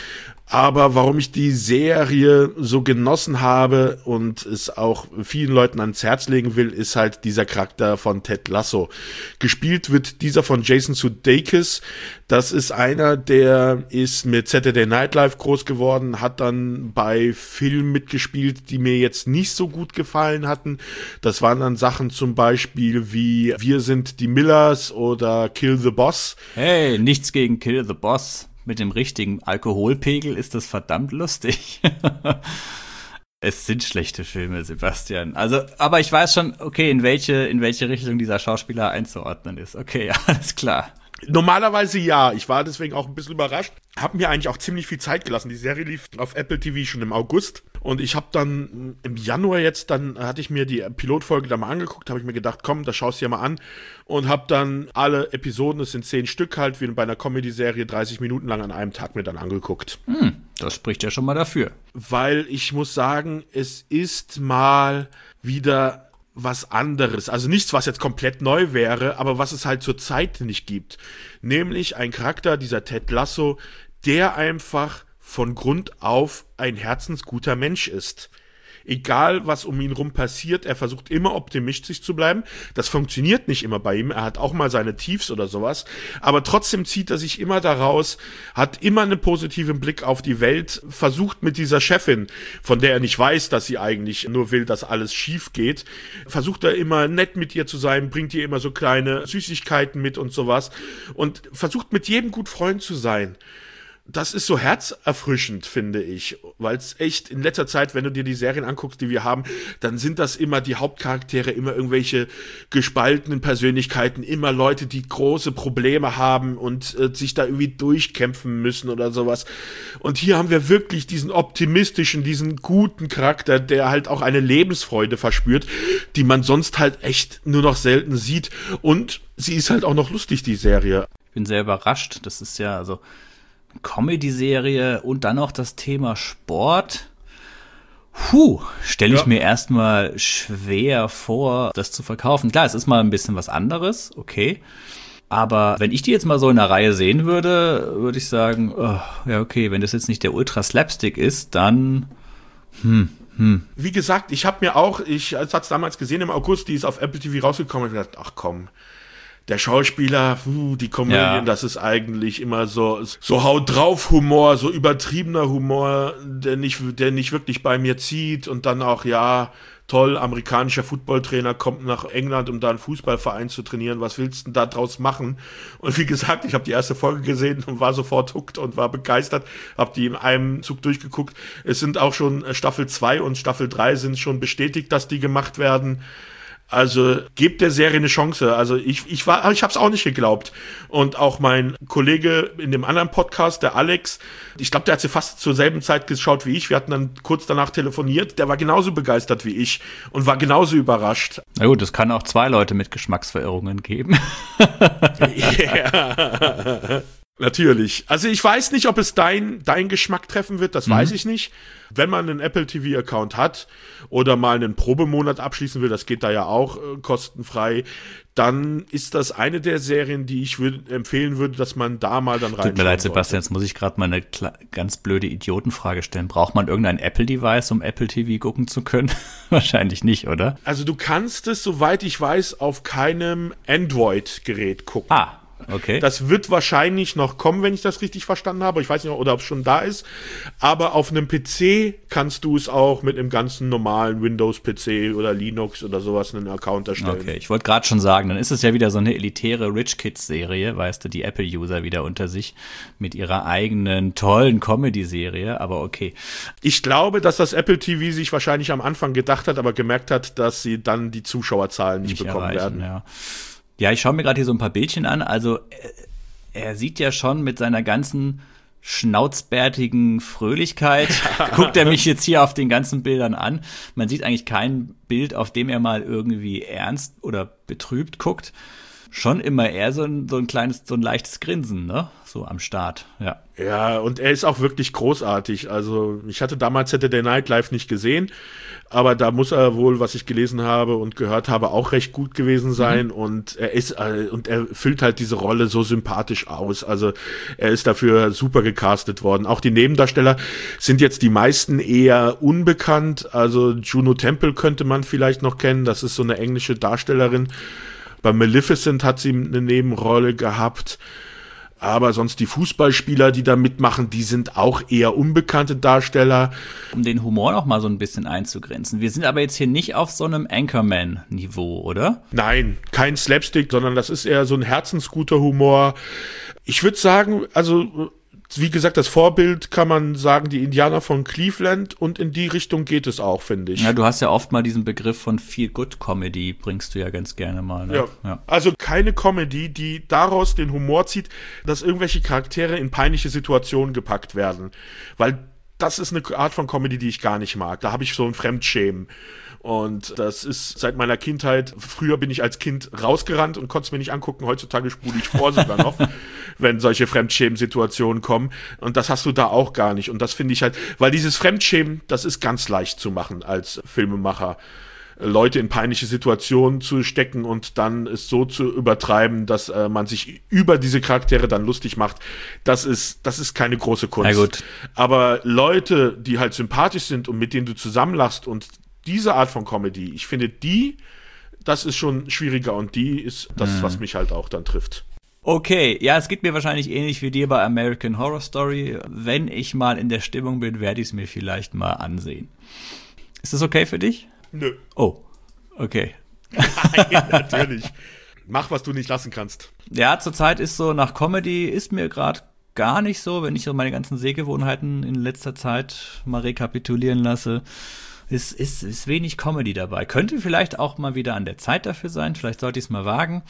Aber warum ich die Serie so genossen habe und es auch vielen Leuten ans Herz legen will, ist halt dieser Charakter von Ted Lasso. Gespielt wird dieser von Jason Sudeikis. Das ist einer, der ist mit Saturday Night Live groß geworden, hat dann bei Filmen mitgespielt, die mir jetzt nicht so gut gefallen hatten. Das waren dann Sachen zum Beispiel wie Wir sind die Millers oder Kill the Boss. Hey, nichts gegen Kill the Boss. Mit dem richtigen Alkoholpegel ist das verdammt lustig. Es sind schlechte Filme, Sebastian. Also, aber ich weiß schon, okay, in welche, in welche Richtung dieser Schauspieler einzuordnen ist. Okay, alles klar. Normalerweise ja. Ich war deswegen auch ein bisschen überrascht. Hab mir eigentlich auch ziemlich viel Zeit gelassen. Die Serie lief auf Apple T V schon im August. Und ich habe dann im Januar jetzt, dann hatte ich mir die Pilotfolge da mal angeguckt, habe ich mir gedacht, komm, das schaust du dir mal an. Und habe dann alle Episoden, es sind zehn Stück halt, wie bei einer Comedy-Serie, dreißig Minuten lang an einem Tag mir dann angeguckt. Hm, das spricht ja schon mal dafür. Weil ich muss sagen, es ist mal wieder was anderes. Also nichts, was jetzt komplett neu wäre, aber was es halt zur Zeit nicht gibt. Nämlich ein Charakter, dieser Ted Lasso, der einfach von Grund auf ein herzensguter Mensch ist. Egal, was um ihn rum passiert, er versucht immer optimistisch zu bleiben. Das funktioniert nicht immer bei ihm. Er hat auch mal seine Tiefs oder sowas. Aber trotzdem zieht er sich immer daraus, hat immer einen positiven Blick auf die Welt, versucht mit dieser Chefin, von der er nicht weiß, dass sie eigentlich nur will, dass alles schief geht, versucht er immer nett mit ihr zu sein, bringt ihr immer so kleine Süßigkeiten mit und sowas und versucht mit jedem gut Freund zu sein. Das ist so herzerfrischend, finde ich, weil es echt in letzter Zeit, wenn du dir die Serien anguckst, die wir haben, dann sind das immer die Hauptcharaktere, immer irgendwelche gespaltenen Persönlichkeiten, immer Leute, die große Probleme haben und äh, sich da irgendwie durchkämpfen müssen oder sowas. Und hier haben wir wirklich diesen optimistischen, diesen guten Charakter, der halt auch eine Lebensfreude verspürt, die man sonst halt echt nur noch selten sieht. Und sie ist halt auch noch lustig, die Serie. Ich bin sehr überrascht. Das ist ja also Comedy-Serie und dann noch das Thema Sport. Puh, stelle ich ja. mir erstmal schwer vor, das zu verkaufen. Klar, es ist mal ein bisschen was anderes, okay. Aber wenn ich die jetzt mal so in der Reihe sehen würde, würde ich sagen, oh, ja okay, wenn das jetzt nicht der Ultra-Slapstick ist, dann hm, hm. Wie gesagt, ich habe mir auch, ich hatte es damals gesehen im August, die ist auf Apple T V rausgekommen und ich dachte, ach komm, der Schauspieler, uh, die Komödien, ja. das ist eigentlich immer so, so haut drauf Humor, so übertriebener Humor, der nicht, der nicht wirklich bei mir zieht und dann auch, ja, toll, amerikanischer Footballtrainer kommt nach England, um da einen Fußballverein zu trainieren, was willst du denn da draus machen? Und wie gesagt, ich habe die erste Folge gesehen und war sofort hooked und war begeistert, habe die in einem Zug durchgeguckt. Es sind auch schon Staffel zwei und Staffel drei sind schon bestätigt, dass die gemacht werden. Also gebt der Serie eine Chance. Also ich ich war, ich habe es auch nicht geglaubt. Und auch mein Kollege in dem anderen Podcast, der Alex, ich glaube, der hat sie fast zur selben Zeit geschaut wie ich. Wir hatten dann kurz danach telefoniert. Der war genauso begeistert wie ich und war genauso überrascht. Na gut, es kann auch zwei Leute mit Geschmacksverirrungen geben. Ja. Natürlich. Also ich weiß nicht, ob es dein, dein Geschmack treffen wird, das mhm. weiß ich nicht. Wenn man einen Apple T V-Account hat oder mal einen Probemonat abschließen will, das geht da ja auch äh, kostenfrei, dann ist das eine der Serien, die ich würd, empfehlen würde, dass man da mal dann reinschauen Tut mir leid, Sebastian, sollte. Jetzt muss ich gerade mal eine kla- ganz blöde Idiotenfrage stellen. Braucht man irgendein Apple-Device, um Apple T V gucken zu können? Wahrscheinlich nicht, oder? Also du kannst es, soweit ich weiß, auf keinem Android-Gerät gucken. Ah. Okay. Das wird wahrscheinlich noch kommen, wenn ich das richtig verstanden habe. Ich weiß nicht, oder ob es schon da ist. Aber auf einem P C kannst du es auch mit einem ganzen normalen Windows-P C oder Linux oder sowas einen Account erstellen. Okay, ich wollte gerade schon sagen, dann ist es ja wieder so eine elitäre Rich Kids-Serie, weißt du, die Apple-User wieder unter sich mit ihrer eigenen tollen Comedy-Serie, aber okay. Ich glaube, dass das Apple T V sich wahrscheinlich am Anfang gedacht hat, aber gemerkt hat, dass sie dann die Zuschauerzahlen nicht, nicht bekommen erreichen, werden. Ja. Ja, ich schaue mir gerade hier so ein paar Bildchen an. Also er sieht ja schon mit seiner ganzen schnauzbärtigen Fröhlichkeit, guckt er mich jetzt hier auf den ganzen Bildern an. Man sieht eigentlich kein Bild, auf dem er mal irgendwie ernst oder betrübt guckt. schon immer eher so ein, so ein kleines, so ein leichtes Grinsen, ne? So am Start, ja. Ja, und er ist auch wirklich großartig. Also ich hatte damals Saturday Night Live nicht gesehen, aber da muss er wohl, was ich gelesen habe und gehört habe, auch recht gut gewesen sein. Mhm. Und er ist äh, und er füllt halt diese Rolle so sympathisch aus. Also er ist dafür super gecastet worden. Auch die Nebendarsteller sind jetzt die meisten eher unbekannt. Also Juno Temple könnte man vielleicht noch kennen. Das ist so eine englische Darstellerin. Bei Maleficent hat sie eine Nebenrolle gehabt. Aber sonst die Fußballspieler, die da mitmachen, die sind auch eher unbekannte Darsteller. Um den Humor noch mal so ein bisschen einzugrenzen. Wir sind aber jetzt hier nicht auf so einem Anchorman-Niveau, oder? Nein, kein Slapstick, sondern das ist eher so ein herzensguter Humor. Ich würde sagen, also wie gesagt, das Vorbild kann man sagen, die Indianer von Cleveland, und in die Richtung geht es auch, finde ich. Ja, du hast ja oft mal diesen Begriff von Feel-Good-Comedy, bringst du ja ganz gerne mal. Ne? Ja. ja, also keine Comedy, die daraus den Humor zieht, dass irgendwelche Charaktere in peinliche Situationen gepackt werden. Weil das ist eine Art von Comedy, die ich gar nicht mag. Da habe ich so ein Fremdschämen. Und das ist seit meiner Kindheit, früher bin ich als Kind rausgerannt und konnte es mir nicht angucken, heutzutage spule ich vor sogar noch, wenn solche Fremdschämen-Situationen kommen. Und das hast du da auch gar nicht. Und das finde ich halt, weil dieses Fremdschämen, das ist ganz leicht zu machen als Filmemacher. Leute in peinliche Situationen zu stecken und dann es so zu übertreiben, dass äh, man sich über diese Charaktere dann lustig macht, das ist, das ist keine große Kunst. Na gut. Aber Leute, die halt sympathisch sind und mit denen du zusammenlachst und diese Art von Comedy, ich finde die, das ist schon schwieriger, und die ist das, hm. was mich halt auch dann trifft. Okay, ja, es geht mir wahrscheinlich ähnlich wie dir bei American Horror Story. Wenn ich mal in der Stimmung bin, werde ich es mir vielleicht mal ansehen. Ist das okay für dich? Nö. Oh, okay. Nein, natürlich. Mach, was du nicht lassen kannst. Ja, zurzeit ist so, nach Comedy ist mir gerade gar nicht so, wenn ich so meine ganzen Sehgewohnheiten in letzter Zeit mal rekapitulieren lasse. Es ist, ist wenig Comedy dabei. Könnte vielleicht auch mal wieder an der Zeit dafür sein. Vielleicht sollte ich es mal wagen.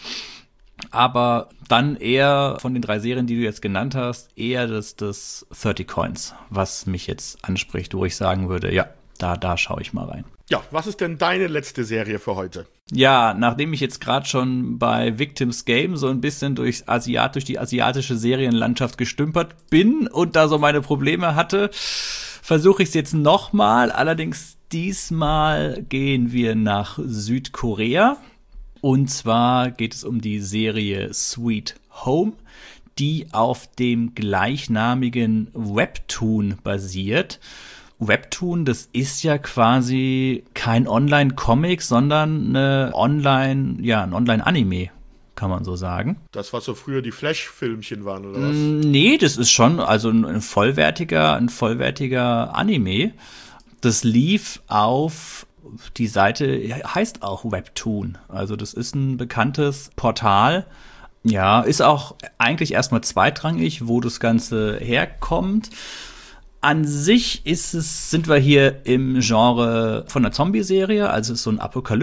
Aber dann eher von den drei Serien, die du jetzt genannt hast, eher das, das thirty Coins, was mich jetzt anspricht, wo ich sagen würde, ja, da, da schaue ich mal rein. Ja, was ist denn deine letzte Serie für heute? Ja, nachdem ich jetzt gerade schon bei Victims Game so ein bisschen durchs Asiat, durch die asiatische Serienlandschaft gestümpert bin und da so meine Probleme hatte, versuche ich es jetzt nochmal. Allerdings diesmal gehen wir nach Südkorea. Und zwar geht es um die Serie Sweet Home, die auf dem gleichnamigen Webtoon basiert. Webtoon, das ist ja quasi kein Online-Comic, sondern eine Online, ja, ein Online-Anime, kann man so sagen. Das, was so früher die Flash-Filmchen waren, oder was? Nee, das ist schon also ein vollwertiger, ein vollwertiger Anime. Das lief auf, die Seite heißt auch Webtoon. Also das ist ein bekanntes Portal. Ja, ist auch eigentlich erstmal zweitrangig, wo das Ganze herkommt. An sich ist es, sind wir hier im Genre von einer Zombie-Serie, also es ist so eine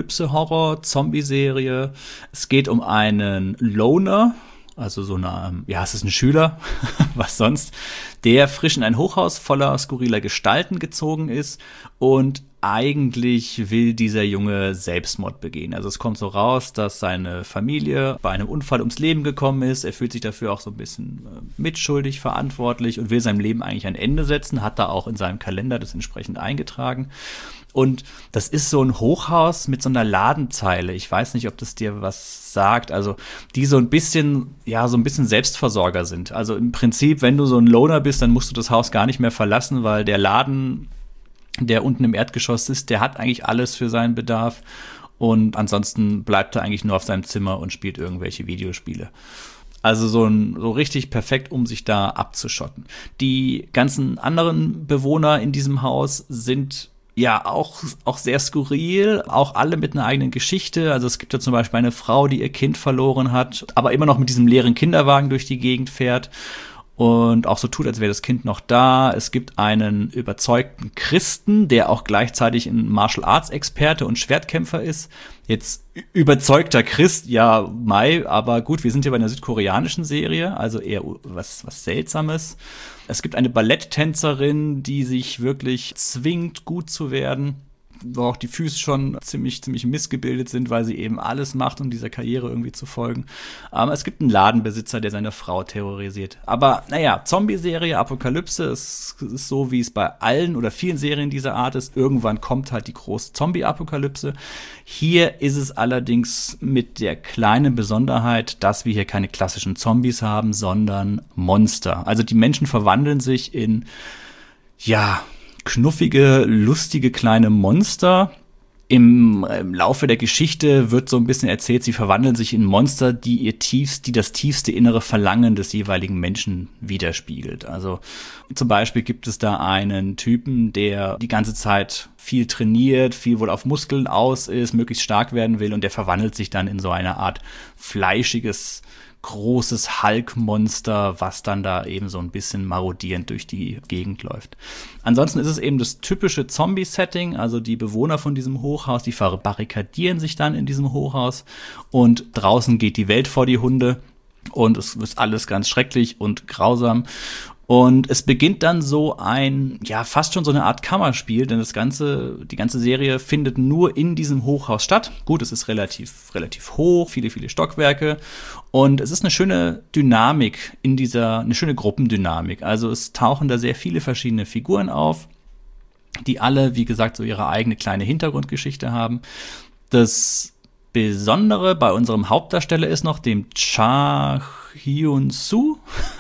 Apokalypse-Horror-Zombie-Serie. Es geht um einen Loner, also so eine, ja, es ist ein Schüler, was sonst, der frisch in ein Hochhaus voller skurriler Gestalten gezogen ist und eigentlich will dieser Junge Selbstmord begehen. Also es kommt so raus, dass seine Familie bei einem Unfall ums Leben gekommen ist. Er fühlt sich dafür auch so ein bisschen mitschuldig, verantwortlich und will seinem Leben eigentlich ein Ende setzen, hat da auch in seinem Kalender das entsprechend eingetragen. Und das ist so ein Hochhaus mit so einer Ladenzeile. Ich weiß nicht, ob das dir was sagt. Also die so ein bisschen, ja, so ein bisschen Selbstversorger sind. Also im Prinzip, wenn du so ein Loner bist, dann musst du das Haus gar nicht mehr verlassen, weil der Laden, der unten im Erdgeschoss ist, der hat eigentlich alles für seinen Bedarf. Und ansonsten bleibt er eigentlich nur auf seinem Zimmer und spielt irgendwelche Videospiele. Also so, ein, so richtig perfekt, um sich da abzuschotten. Die ganzen anderen Bewohner in diesem Haus sind ja auch, auch sehr skurril, auch alle mit einer eigenen Geschichte. Also es gibt ja zum Beispiel eine Frau, die ihr Kind verloren hat, aber immer noch mit diesem leeren Kinderwagen durch die Gegend fährt und auch so tut, als wäre das Kind noch da. Es gibt einen überzeugten Christen, der auch gleichzeitig ein Martial Arts Experte und Schwertkämpfer ist. Jetzt überzeugter Christ, ja, Mai, aber gut, wir sind hier bei einer südkoreanischen Serie, also eher was, was Seltsames. Es gibt eine Balletttänzerin, die sich wirklich zwingt, gut zu werden. wo auch die Füße schon ziemlich, ziemlich missgebildet sind, weil sie eben alles macht, um dieser Karriere irgendwie zu folgen. Ähm, es gibt einen Ladenbesitzer, der seine Frau terrorisiert. Aber naja, Zombie-Serie, Apokalypse, es ist so, wie es bei allen oder vielen Serien dieser Art ist. Irgendwann kommt halt die große Zombie-Apokalypse. Hier ist es allerdings mit der kleinen Besonderheit, dass wir hier keine klassischen Zombies haben, sondern Monster. Also die Menschen verwandeln sich in, ja, knuffige, lustige kleine Monster. Im, Im Laufe der Geschichte wird so ein bisschen erzählt, sie verwandeln sich in Monster, die ihr tiefst, die das tiefste innere Verlangen des jeweiligen Menschen widerspiegelt. Also zum Beispiel gibt es da einen Typen, der die ganze Zeit viel trainiert, viel wohl auf Muskeln aus ist, möglichst stark werden will und der verwandelt sich dann in so eine Art fleischiges, großes Hulk-Monster, was dann da eben so ein bisschen marodierend durch die Gegend läuft. Ansonsten ist es eben das typische Zombie-Setting, also die Bewohner von diesem Hochhaus, die verbarrikadieren sich dann in diesem Hochhaus und draußen geht die Welt vor die Hunde und es ist alles ganz schrecklich und grausam. Und es beginnt dann so ein, ja, fast schon so eine Art Kammerspiel, denn das ganze, die ganze Serie findet nur in diesem Hochhaus statt. Gut, es ist relativ, relativ hoch, viele, viele Stockwerke. Und es ist eine schöne Dynamik in dieser, eine schöne Gruppendynamik. Also es tauchen da sehr viele verschiedene Figuren auf, die alle, wie gesagt, so ihre eigene kleine Hintergrundgeschichte haben. Das Besondere bei unserem Hauptdarsteller ist noch dem Cha Hyun-soo.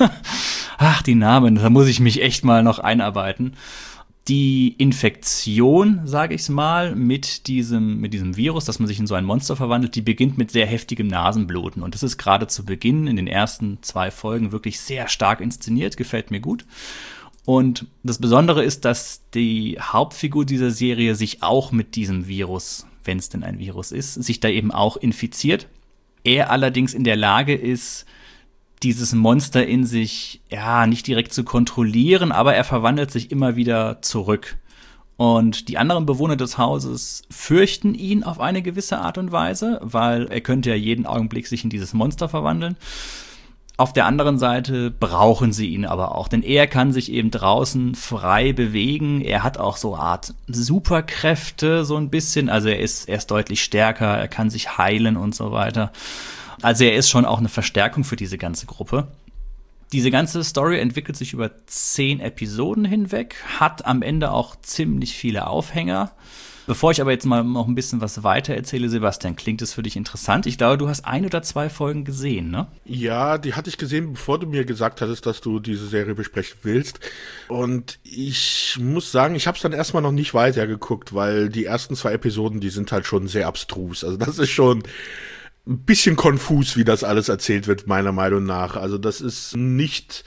Ach, die Namen, da muss ich mich echt mal noch einarbeiten. Die Infektion, sage ich's mal, mit diesem, mit diesem Virus, dass man sich in so ein Monster verwandelt, die beginnt mit sehr heftigem Nasenbluten. Und das ist gerade zu Beginn in den ersten zwei Folgen wirklich sehr stark inszeniert, gefällt mir gut. Und das Besondere ist, dass die Hauptfigur dieser Serie sich auch mit diesem Virus, wenn es denn ein Virus ist, sich da eben auch infiziert. Er allerdings in der Lage ist, dieses Monster in sich, ja, nicht direkt zu kontrollieren, aber er verwandelt sich immer wieder zurück. Und die anderen Bewohner des Hauses fürchten ihn auf eine gewisse Art und Weise, weil er könnte ja jeden Augenblick sich in dieses Monster verwandeln. Auf der anderen Seite brauchen sie ihn aber auch, denn er kann sich eben draußen frei bewegen. Er hat auch so eine Art Superkräfte, so ein bisschen. Also er ist, er ist deutlich stärker, er kann sich heilen und so weiter. Also er ist schon auch eine Verstärkung für diese ganze Gruppe. Diese ganze Story entwickelt sich über zehn Episoden hinweg, hat am Ende auch ziemlich viele Aufhänger. Bevor ich aber jetzt mal noch ein bisschen was weiter erzähle, Sebastian, klingt es für dich interessant? Ich glaube, du hast ein oder zwei Folgen gesehen, ne? Ja, die hatte ich gesehen, bevor du mir gesagt hattest, dass du diese Serie besprechen willst. Und ich muss sagen, ich habe es dann erstmal noch nicht weitergeguckt, weil die ersten zwei Episoden, die sind halt schon sehr abstrus. Also das ist schon ein bisschen konfus, wie das alles erzählt wird, meiner Meinung nach. Also das ist nicht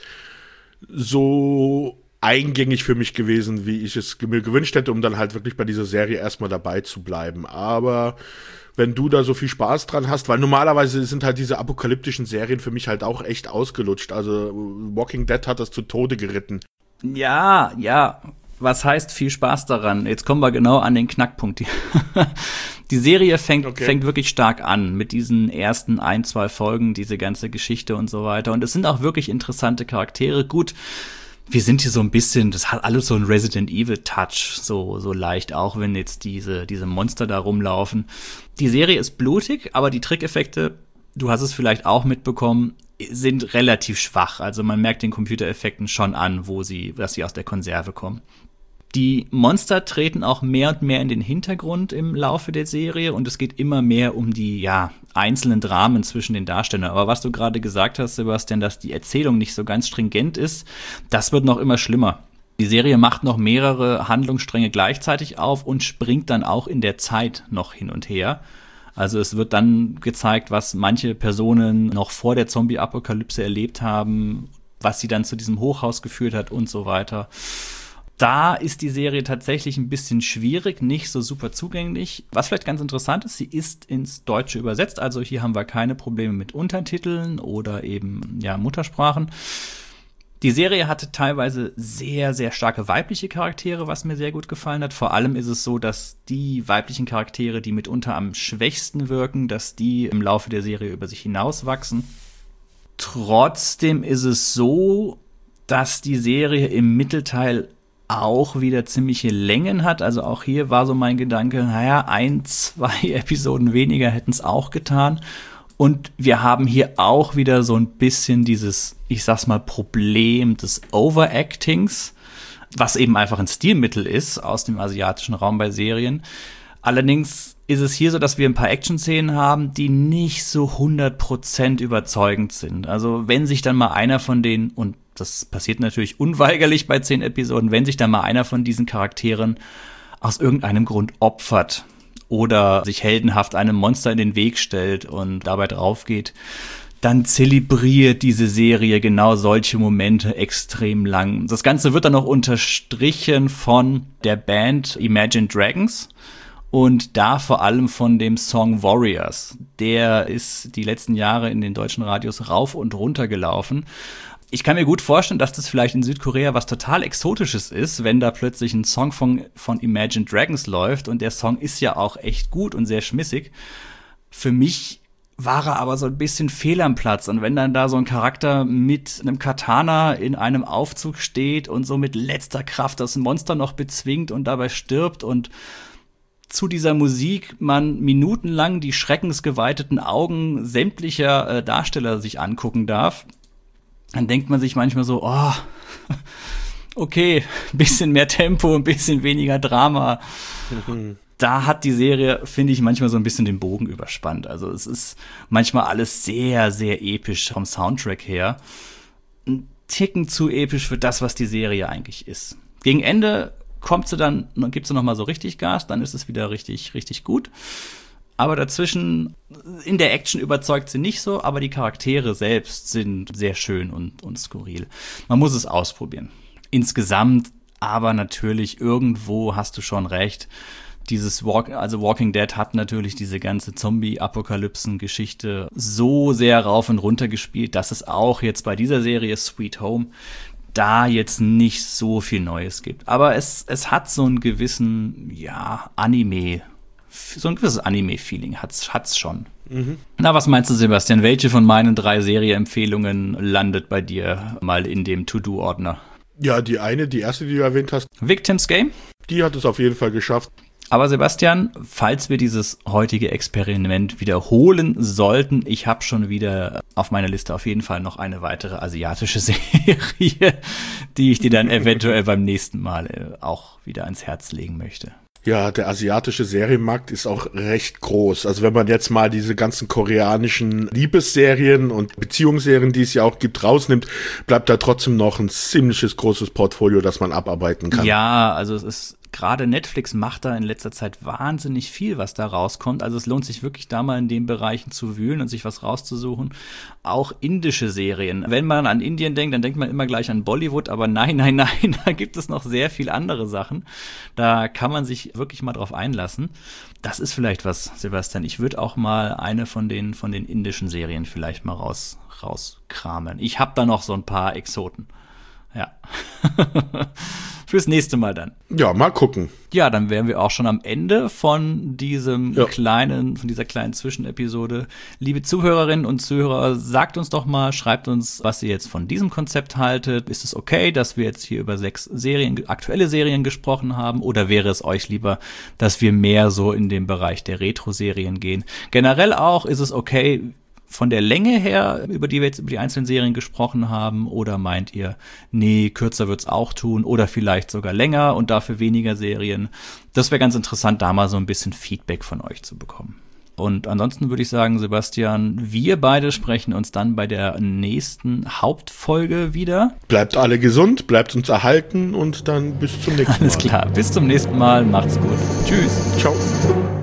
so eingängig für mich gewesen, wie ich es mir gewünscht hätte, um dann halt wirklich bei dieser Serie erstmal dabei zu bleiben. Aber wenn du da so viel Spaß dran hast, weil normalerweise sind halt diese apokalyptischen Serien für mich halt auch echt ausgelutscht. Also Walking Dead hat das zu Tode geritten. Ja, ja. Was heißt viel Spaß daran? Jetzt kommen wir genau an den Knackpunkt. Die, die Serie fängt, okay. fängt wirklich stark an mit diesen ersten ein, zwei Folgen, diese ganze Geschichte und so weiter. Und es sind auch wirklich interessante Charaktere. Gut, wir sind hier so ein bisschen, das hat alles so einen Resident Evil Touch, so, so leicht, auch wenn jetzt diese, diese Monster da rumlaufen. Die Serie ist blutig, aber die Trickeffekte, du hast es vielleicht auch mitbekommen, sind relativ schwach. Also man merkt den Computereffekten schon an, wo sie, dass sie aus der Konserve kommen. Die Monster treten auch mehr und mehr in den Hintergrund im Laufe der Serie und es geht immer mehr um die, ja, einzelnen Dramen zwischen den Darstellern. Aber was du gerade gesagt hast, Sebastian, dass die Erzählung nicht so ganz stringent ist, das wird noch immer schlimmer. Die Serie macht noch mehrere Handlungsstränge gleichzeitig auf und springt dann auch in der Zeit noch hin und her. Also es wird dann gezeigt, was manche Personen noch vor der Zombie-Apokalypse erlebt haben, was sie dann zu diesem Hochhaus geführt hat und so weiter. Da ist die Serie tatsächlich ein bisschen schwierig, nicht so super zugänglich. Was vielleicht ganz interessant ist, sie ist ins Deutsche übersetzt. Also hier haben wir keine Probleme mit Untertiteln oder eben ja Muttersprachen. Die Serie hatte teilweise sehr, sehr starke weibliche Charaktere, was mir sehr gut gefallen hat. Vor allem ist es so, dass die weiblichen Charaktere, die mitunter am schwächsten wirken, dass die im Laufe der Serie über sich hinauswachsen. Trotzdem ist es so, dass die Serie im Mittelteil auch wieder ziemliche Längen hat. Also auch hier war so mein Gedanke, naja, ein, zwei Episoden weniger hätten es auch getan. Und wir haben hier auch wieder so ein bisschen dieses, ich sag's mal, Problem des Overactings, was eben einfach ein Stilmittel ist aus dem asiatischen Raum bei Serien. Allerdings ist es hier so, dass wir ein paar Action-Szenen haben, die nicht so hundert Prozent überzeugend sind. Also wenn sich dann mal einer von denen, und das passiert natürlich unweigerlich bei zehn Episoden, wenn sich dann mal einer von diesen Charakteren aus irgendeinem Grund opfert oder sich heldenhaft einem Monster in den Weg stellt und dabei drauf geht, dann zelebriert diese Serie genau solche Momente extrem lang. Das Ganze wird dann noch unterstrichen von der Band Imagine Dragons und da vor allem von dem Song Warriors. Der ist die letzten Jahre in den deutschen Radios rauf und runter gelaufen. Ich kann mir gut vorstellen, dass das vielleicht in Südkorea was total Exotisches ist, wenn da plötzlich ein Song von, von Imagine Dragons läuft. Und der Song ist ja auch echt gut und sehr schmissig. Für mich war er aber so ein bisschen fehl am Platz. Und wenn dann da so ein Charakter mit einem Katana in einem Aufzug steht und so mit letzter Kraft das Monster noch bezwingt und dabei stirbt und zu dieser Musik man minutenlang die schreckensgeweiteten Augen sämtlicher äh, Darsteller sich angucken darf, dann denkt man sich manchmal so, oh, okay, ein bisschen mehr Tempo, ein bisschen weniger Drama. Mhm. Da hat die Serie, finde ich, manchmal so ein bisschen den Bogen überspannt. Also es ist manchmal alles sehr, sehr episch vom Soundtrack her. Ein Ticken zu episch für das, was die Serie eigentlich ist. Gegen Ende kommt sie dann, dann gibt sie noch mal so richtig Gas, dann ist es wieder richtig, richtig gut. Aber dazwischen, in der Action überzeugt sie nicht so, aber die Charaktere selbst sind sehr schön und, und skurril. Man muss es ausprobieren. Insgesamt, aber natürlich irgendwo hast du schon recht. Dieses Walk, also Walking Dead hat natürlich diese ganze Zombie-Apokalypsen-Geschichte so sehr rauf und runter gespielt, dass es auch jetzt bei dieser Serie Sweet Home da jetzt nicht so viel Neues gibt. Aber es, es hat so einen gewissen, ja, Anime, so ein gewisses Anime-Feeling hat's, hat's schon. Mhm. Na, was meinst du, Sebastian? Welche von meinen drei Serie-Empfehlungen landet bei dir mal in dem To-Do-Ordner? Ja, die eine, die erste, die du erwähnt hast. Victims Game? Die hat es auf jeden Fall geschafft. Aber Sebastian, falls wir dieses heutige Experiment wiederholen sollten, ich habe schon wieder auf meiner Liste auf jeden Fall noch eine weitere asiatische Serie, die ich dir dann eventuell beim nächsten Mal auch wieder ans Herz legen möchte. Ja, der asiatische Serienmarkt ist auch recht groß. Also wenn man jetzt mal diese ganzen koreanischen Liebesserien und Beziehungsserien, die es ja auch gibt, rausnimmt, bleibt da trotzdem noch ein ziemliches großes Portfolio, das man abarbeiten kann. Ja, also es ist gerade Netflix macht da in letzter Zeit wahnsinnig viel, was da rauskommt. Also es lohnt sich wirklich da mal in den Bereichen zu wühlen und sich was rauszusuchen. Auch indische Serien. Wenn man an Indien denkt, dann denkt man immer gleich an Bollywood, aber nein, nein, nein, da gibt es noch sehr viel andere Sachen. Da kann man sich wirklich mal drauf einlassen. Das ist vielleicht was, Sebastian. Ich würde auch mal eine von den von den indischen Serien vielleicht mal raus rauskramen. Ich habe da noch so ein paar Exoten. Ja. Fürs nächste Mal dann. Ja, mal gucken. Ja, dann wären wir auch schon am Ende von diesem ja. kleinen, von dieser kleinen Zwischenepisode. Liebe Zuhörerinnen und Zuhörer, sagt uns doch mal, schreibt uns, was ihr jetzt von diesem Konzept haltet. Ist es okay, dass wir jetzt hier über sechs Serien, aktuelle Serien gesprochen haben? Oder wäre es euch lieber, dass wir mehr so in den Bereich der Retro-Serien gehen? Generell auch, ist es okay, von der Länge her, über die wir jetzt über die einzelnen Serien gesprochen haben, oder meint ihr, nee, kürzer wird's auch tun oder vielleicht sogar länger und dafür weniger Serien? Das wäre ganz interessant, da mal so ein bisschen Feedback von euch zu bekommen. Und ansonsten würde ich sagen, Sebastian, wir beide sprechen uns dann bei der nächsten Hauptfolge wieder. Bleibt alle gesund, bleibt uns erhalten und dann bis zum nächsten Mal. Alles klar, bis zum nächsten Mal, macht's gut. Tschüss. Ciao.